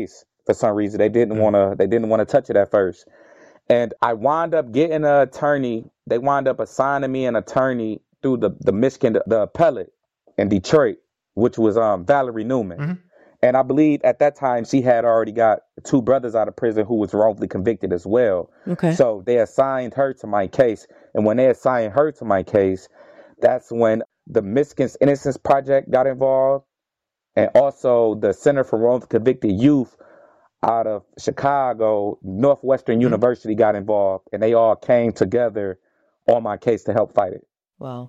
for some reason. They didn't want to. They didn't want to touch it at first. And I wound up getting an attorney. They wound up assigning me an attorney through the the Michigan the, the appellate in Detroit, which was um Valerie Newman. Mm-hmm. And I believe at that time she had already got two brothers out of prison who was wrongfully convicted as well. Okay. So they assigned her to my case. And when they assigned her to my case, that's when the Michigan's Innocence Project got involved. And also the Center for Wrongfully Convicted Youth out of Chicago, Northwestern mm-hmm. University got involved. And they all came together on my case to help fight it. Wow.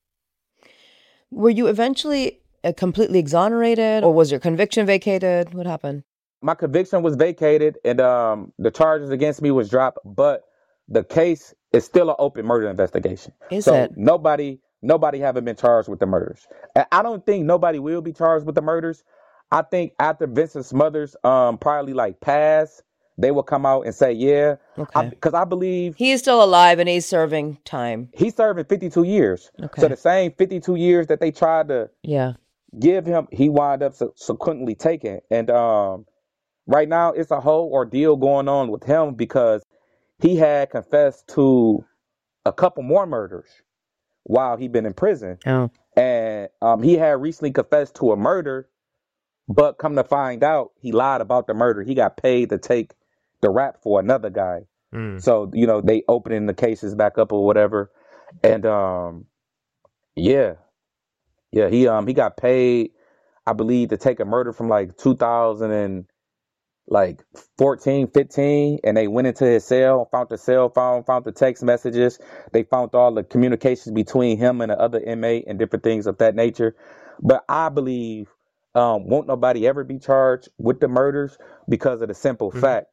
Were you eventually uh, completely exonerated, or was your conviction vacated? What happened? My conviction was vacated, and um, the charges against me was dropped, but the case is still an open murder investigation. Is so it? Nobody, nobody haven't been charged with the murders. And I don't think nobody will be charged with the murders. I think after Vincent Smothers um, probably like passed, they will come out and say, yeah. Okay. Because I, I believe... He is still alive and he's serving time. He's serving fifty-two years. Okay. So the same fifty-two years that they tried to yeah. give him, he wound up subsequently taking. And um, right now, it's a whole ordeal going on with him because he had confessed to a couple more murders while he'd been in prison. Oh. And um, he had recently confessed to a murder, but come to find out, he lied about the murder. He got paid to take the rap for another guy. Mm. So, you know, they opening the cases back up or whatever. And um, yeah, yeah, he um he got paid, I believe, to take a murder from like two thousand and like fourteen, fifteen, and they went into his cell, found the cell phone, found the text messages. They found all the communications between him and the other inmate and different things of that nature. But I believe um, won't nobody ever be charged with the murders because of the simple mm-hmm. fact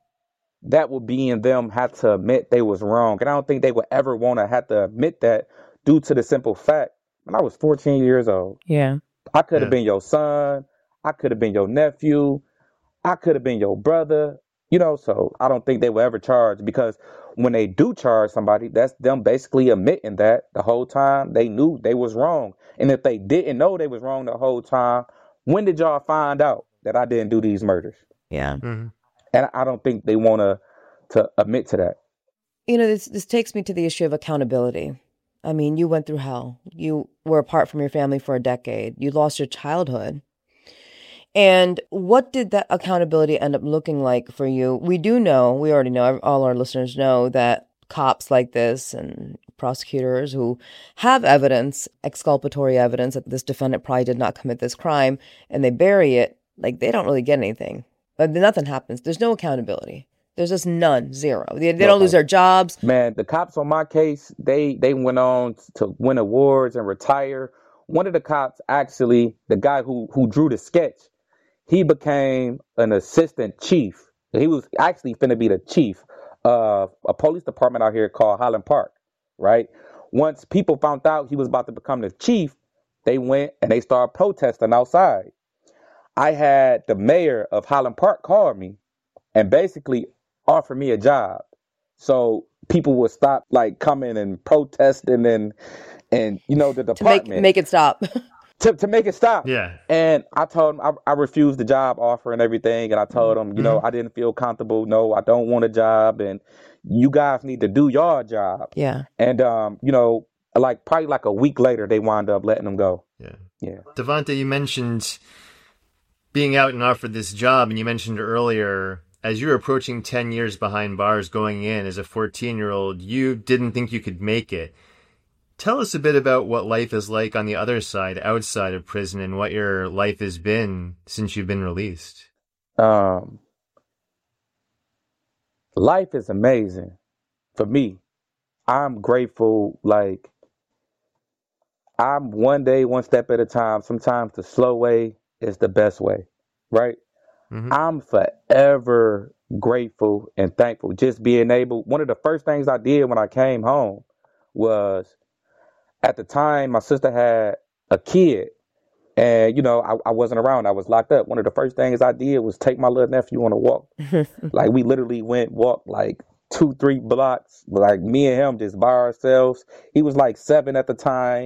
that would be in them had to admit they was wrong. And I don't think they would ever want to have to admit that due to the simple fact when I was fourteen years old. Yeah. I could have yeah. been your son. I could have been your nephew. I could have been your brother, you know, so I don't think they will ever charge because when they do charge somebody, that's them basically admitting that the whole time they knew they was wrong. And if they didn't know they was wrong the whole time, when did y'all find out that I didn't do these murders? Yeah. Mm-hmm. And I don't think they want to to admit to that. You know, this this takes me to the issue of accountability. I mean, you went through hell. You were apart from your family for a decade. You lost your childhood. And what did that accountability end up looking like for you? We do know, we already know, all our listeners know that cops like this and prosecutors who have evidence, exculpatory evidence that this defendant probably did not commit this crime, and they bury it, like they don't really get anything. But nothing happens. There's no accountability. There's just none, zero. They, they don't lose their jobs. Man, the cops on my case, they they went on to win awards and retire. One of the cops, actually, the guy who who drew the sketch, he became an assistant chief. He was actually finna be the chief of a police department out here called Highland Park, right? Once people found out he was about to become the chief, they went and they started protesting outside. I had the mayor of Highland Park call me and basically offer me a job. So people would stop like coming and protesting and, and you know, the department. To make, make it stop. To, to make it stop. Yeah. And I told him I, I refused the job offer and everything. And I told him, you know, mm-hmm. I didn't feel comfortable. No, I don't want a job. And you guys need to do your job. Yeah. And, um, you know, like probably like a week later, they wound up letting them go. Yeah. Yeah. Devontae, you mentioned being out and offered this job. And you mentioned earlier, as you were approaching ten years behind bars going in as a fourteen-year-old, you didn't think you could make it. Tell us a bit about what life is like on the other side, outside of prison, and what your life has been since you've been released. Um, life is amazing for me. I'm grateful. Like, I'm one day, one step at a time. Sometimes the slow way is the best way, right? Mm-hmm. I'm forever grateful and thankful. Just being able, one of the first things I did when I came home was, at the time, my sister had a kid and, you know, I, I wasn't around. I was locked up. One of the first things I did was take my little nephew on a walk. Like, we literally went walk like two, three blocks, like me and him just by ourselves. He was like seven at the time.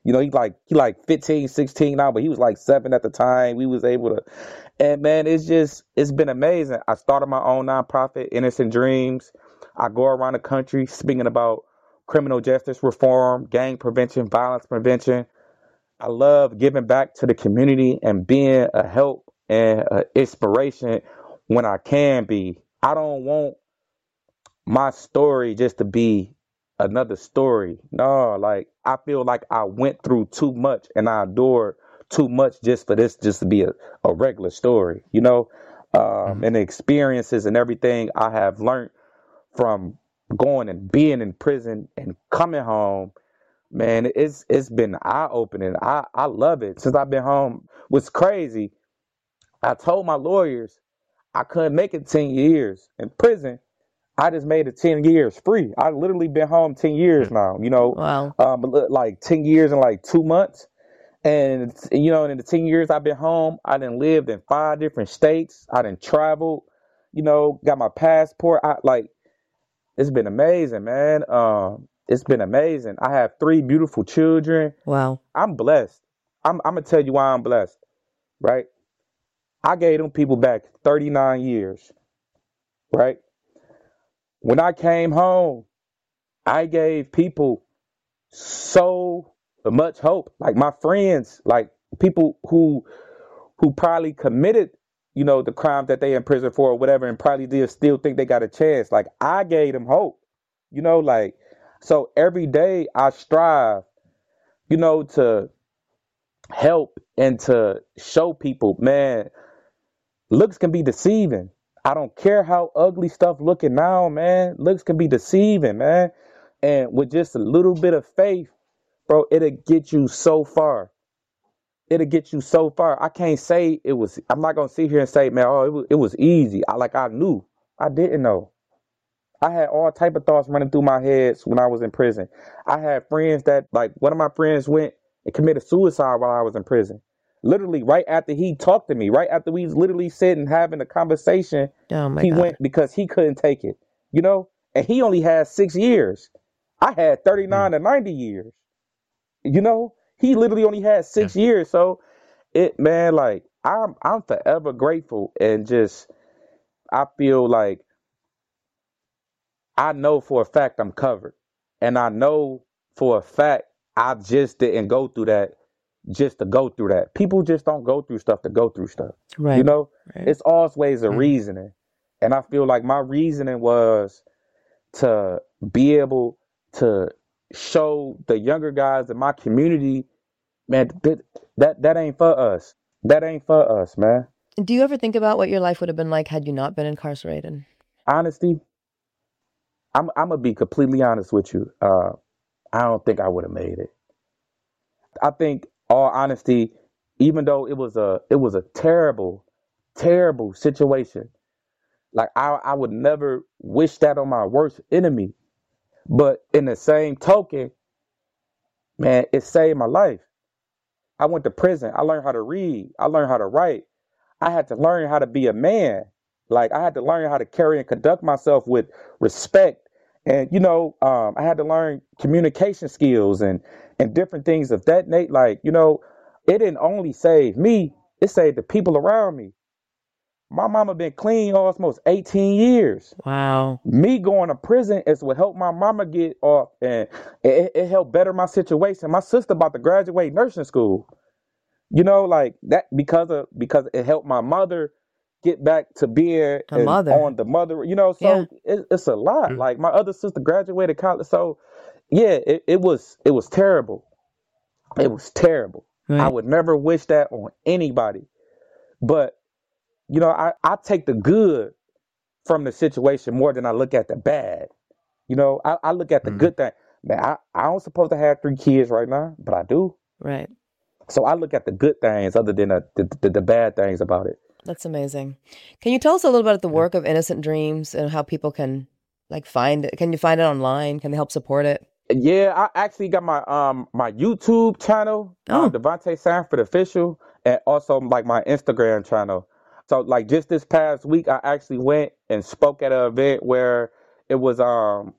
You know, he like he like fifteen, sixteen now, but he was like seven at the time. We was able to, and man, it's just it's been amazing. I started my own nonprofit, Innocent Dreams. I go around the country speaking about criminal justice reform, gang prevention, violence prevention. I love giving back to the community and being a help and an inspiration when I can be. I don't want my story just to be another story. No, like I feel like I went through too much and I endured too much just for this just to be a, a regular story, you know? Um, Mhm. and the experiences and everything I have learned from going and being in prison and coming home, man, it's it's been eye opening. I, I love it. Since I've been home, what's crazy, I told my lawyers I couldn't make it ten years in prison. I just made it ten years free. I literally been home ten years now, you know, Wow. um, like ten years and like two months. And, you know, in the ten years I've been home, I done lived in five different states. I done traveled, you know, got my passport. I like, it's been amazing, man. Um, it's been amazing. I have three beautiful children. Wow. I'm blessed. I'm, I'm gonna tell you why I'm blessed, right? I gave them people back thirty-nine years, right? When I came home, I gave people so much hope. Like my friends, like people who who probably committed, you know, the crime that they in prison for or whatever, and probably did still think they got a chance. Like I gave them hope, you know, like so every day I strive, you know, to help and to show people, man, looks can be deceiving. I don't care how ugly stuff looking now, man. Looks can be deceiving, man. And with just a little bit of faith, bro, it'll get you so far. It'll get you so far. I can't say it was, I'm not going to sit here and say, man, oh, it was, it was easy. I like, I knew. I didn't know. I had all type of thoughts running through my head when I was in prison. I had friends that, like, one of my friends went and committed suicide while I was in prison. Literally, right after he talked to me, right after we was literally sitting having a conversation, Oh my he God. went because he couldn't take it, you know? And he only had six years. I had thirty-nine to ninety years. You know, he literally only had six years. So it, man, like I'm, I'm forever grateful and just, I feel like I know for a fact I'm covered. And I know for a fact I just didn't go through that just to go through that. People just don't go through stuff to go through stuff. Right. You know, Right. it's always a Mhm. reasoning. And I feel like my reasoning was to be able to show the younger guys in my community, man, that that, that ain't for us. That ain't for us, man. Do you ever think about what your life would have been like had you not been incarcerated? Honesty, I'm I'm gonna be completely honest with you. Uh, I don't think I would have made it. I think, all honesty, even though it was a it was a terrible, terrible situation. Like I I would never wish that on my worst enemy. But in the same token, man, it saved my life. I went to prison. I learned how to read. I learned how to write. I had to learn how to be a man. Like I had to learn how to carry and conduct myself with respect. And you know, um, I had to learn communication skills and and different things of that nature. Like, you know, it didn't only save me, it saved the people around me. My mama been clean almost eighteen years. Wow. Me going to prison is what helped my mama get off, and it, it helped better my situation. My sister about to graduate nursing school. You know, like that because of because it helped my mother get back to being A and mother. on the mother. You know, so it, it's a lot. Mhm. Like my other sister graduated college, so yeah, it, it was it was terrible. It was terrible. I Right. would never wish that on anybody. But you know, I, I take the good from the situation more than I look at the bad. You know, I, I look at the Mhm. good thing. Man, I, I don't supposed to have three kids right now, but I do. Right. So I look at the good things other than the, the, the, the bad things about it. That's amazing. Can you tell us a little bit about the work of Innocent Dreams and how people can like find it? Can you find it online? Can they help support it? Yeah, I actually got my um my YouTube channel, Oh. um, Devontae Sanford Official, and also like my Instagram channel. So like just this past week, I actually went and spoke at an event where it was um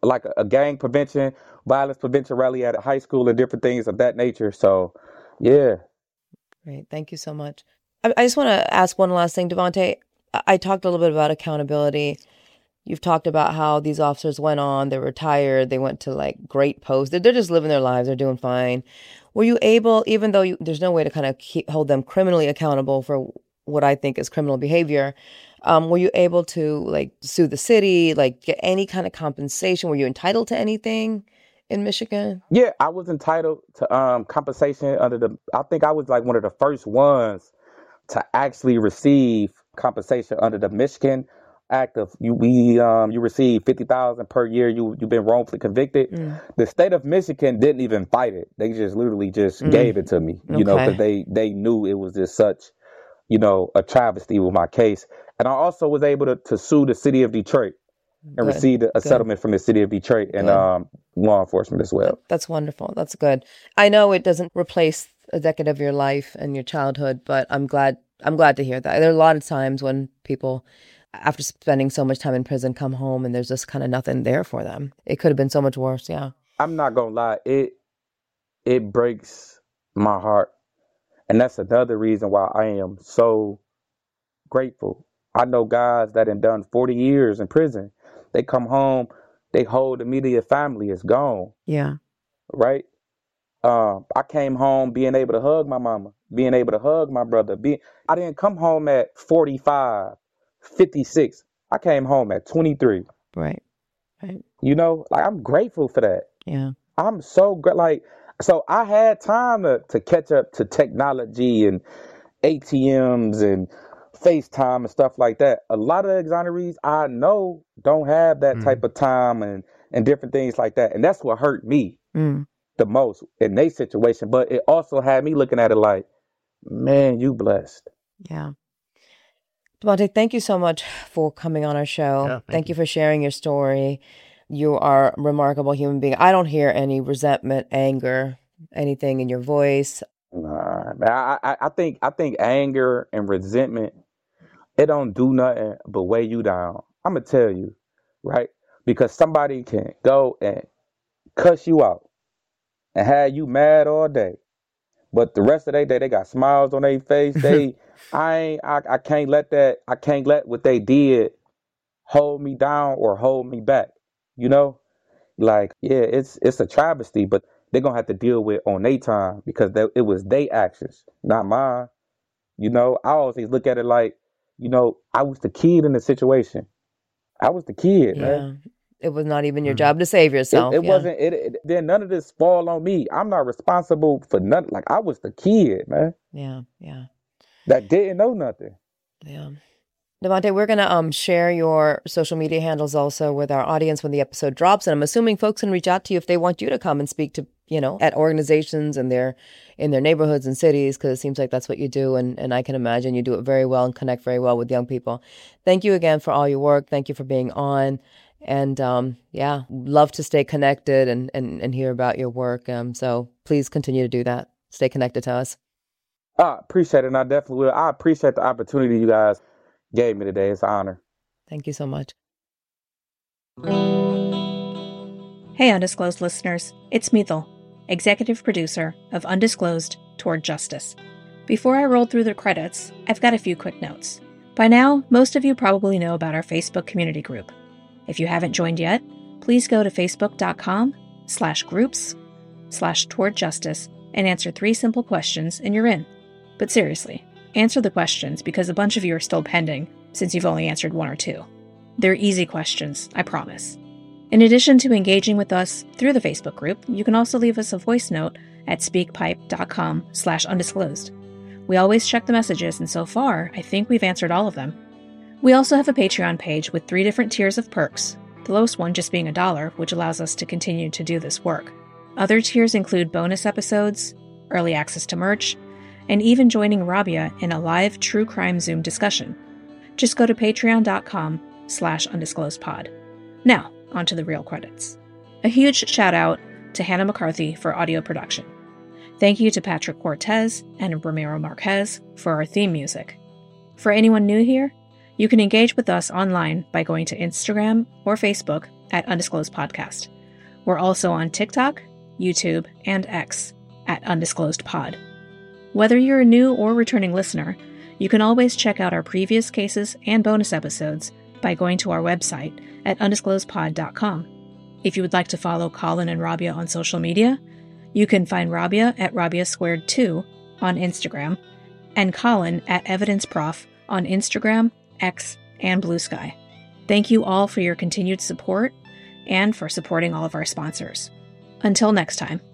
like a, a gang prevention, violence prevention rally at a high school and different things of that nature. So, yeah. Great. Thank you so much. I, I just want to ask one last thing, Devontae. I, I talked a little bit about accountability. You've talked about how these officers went on, they retired, they went to like great posts. They're, they're just living their lives, they're doing fine. Were you able, even though you, there's no way to kind of keep, hold them criminally accountable for what I think is criminal behavior, um, were you able to like sue the city, like get any kind of compensation? Were you entitled to anything in Michigan? Yeah, I was entitled to um, compensation under the, I think I was like one of the first ones to actually receive compensation under the Michigan Act of you. We um, you receive fifty thousand per year. You you've been wrongfully convicted. Mm. The state of Michigan didn't even fight it. They just literally just mm. gave it to me. You okay. know, because they they knew it was just such, you know, a travesty with my case. And I also was able to, to sue the city of Detroit and good. receive a good. settlement from the city of Detroit and um, law enforcement as well. That's wonderful. That's good. I know it doesn't replace a decade of your life and your childhood, but I'm glad. I'm glad to hear that. There are a lot of times when people, after spending so much time in prison, come home and there's just kind of nothing there for them. It could have been so much worse. Yeah. I'm not gonna lie. It it breaks my heart, and that's another reason why I am so grateful. I know guys that have done forty years in prison. They come home, they whole immediate family is gone. Yeah. Right. Um, I came home being able to hug my mama, being able to hug my brother. Being, I didn't come home at forty-five, fifty-six. I came home at twenty-three. Right, right. You know, like I'm grateful for that. Yeah. I'm so great. Like, so I had time to, to catch up to technology and A T Ms and FaceTime and stuff like that. A lot of exonerees I know don't have that mm. type of time and, and different things like that. And that's what hurt me. Mm. the most in their situation, but it also had me looking at it like, man, you blessed. Yeah. Devontae, thank you so much for coming on our show. Yeah, thank thank you. you for sharing your story. You are a remarkable human being. I don't hear any resentment, anger, anything in your voice. Nah, I, I, I think I think anger and resentment, it don't do nothing but weigh you down. I'm gonna tell you, right? Because somebody can go and cuss you out and have you mad all day, but the rest of their day they got smiles on their face. They, I ain't, I, I can't let that, I can't let what they did hold me down or hold me back. You know, like yeah, it's it's a travesty, but they're gonna have to deal with on their time because they, it was their actions, not mine. You know, I always look at it like, you know, I was the kid in the situation. I was the kid, yeah. man. It was not even your job to save yourself. It, it yeah. wasn't. It, it then none of this fall on me. I'm not responsible for nothing. Like I was the kid, man. Yeah, yeah. That didn't know nothing. Yeah. Devontae, we're gonna um share your social media handles also with our audience when the episode drops, and I'm assuming folks can reach out to you if they want you to come and speak to, you know, at organizations in their in their neighborhoods and cities, because it seems like that's what you do, and and I can imagine you do it very well and connect very well with young people. Thank you again for all your work. Thank you for being on. And um, yeah, love to stay connected and, and, and hear about your work. Um, so please continue to do that. Stay connected to us. I appreciate it, and I definitely will. I appreciate the opportunity you guys gave me today. It's an honor. Thank you so much. Hey, Undisclosed listeners. It's Mithil, executive producer of Undisclosed Toward Justice. Before I roll through the credits, I've got a few quick notes. By now, most of you probably know about our Facebook community group. If you haven't joined yet, please go to facebook.com slash groups slash toward justice and answer three simple questions and you're in. But seriously, answer the questions because a bunch of you are still pending since you've only answered one or two. They're easy questions, I promise. In addition to engaging with us through the Facebook group, you can also leave us a voice note at speakpipe.com slash undisclosed. We always check the messages, and so far, I think we've answered all of them. We also have a Patreon page with three different tiers of perks, the lowest one just being a dollar, which allows us to continue to do this work. Other tiers include bonus episodes, early access to merch, and even joining Rabia in a live true crime Zoom discussion. Just go to patreon.com slash undisclosedpod. Now, on to the real credits. A huge shout out to Hannah McCarthy for audio production. Thank you to Patrick Cortez and Ramiro Marquez for our theme music. For anyone new here, you can engage with us online by going to Instagram or Facebook at Undisclosed Podcast. We're also on TikTok, YouTube, and X at Undisclosed Pod. Whether you're a new or returning listener, you can always check out our previous cases and bonus episodes by going to our website at undisclosed pod dot com. If you would like to follow Colin and Rabia on social media, you can find Rabia at Rabia Squared two on Instagram and Colin at Evidence Prof on Instagram, X, and Blue Sky. Thank you all for your continued support and for supporting all of our sponsors. Until next time.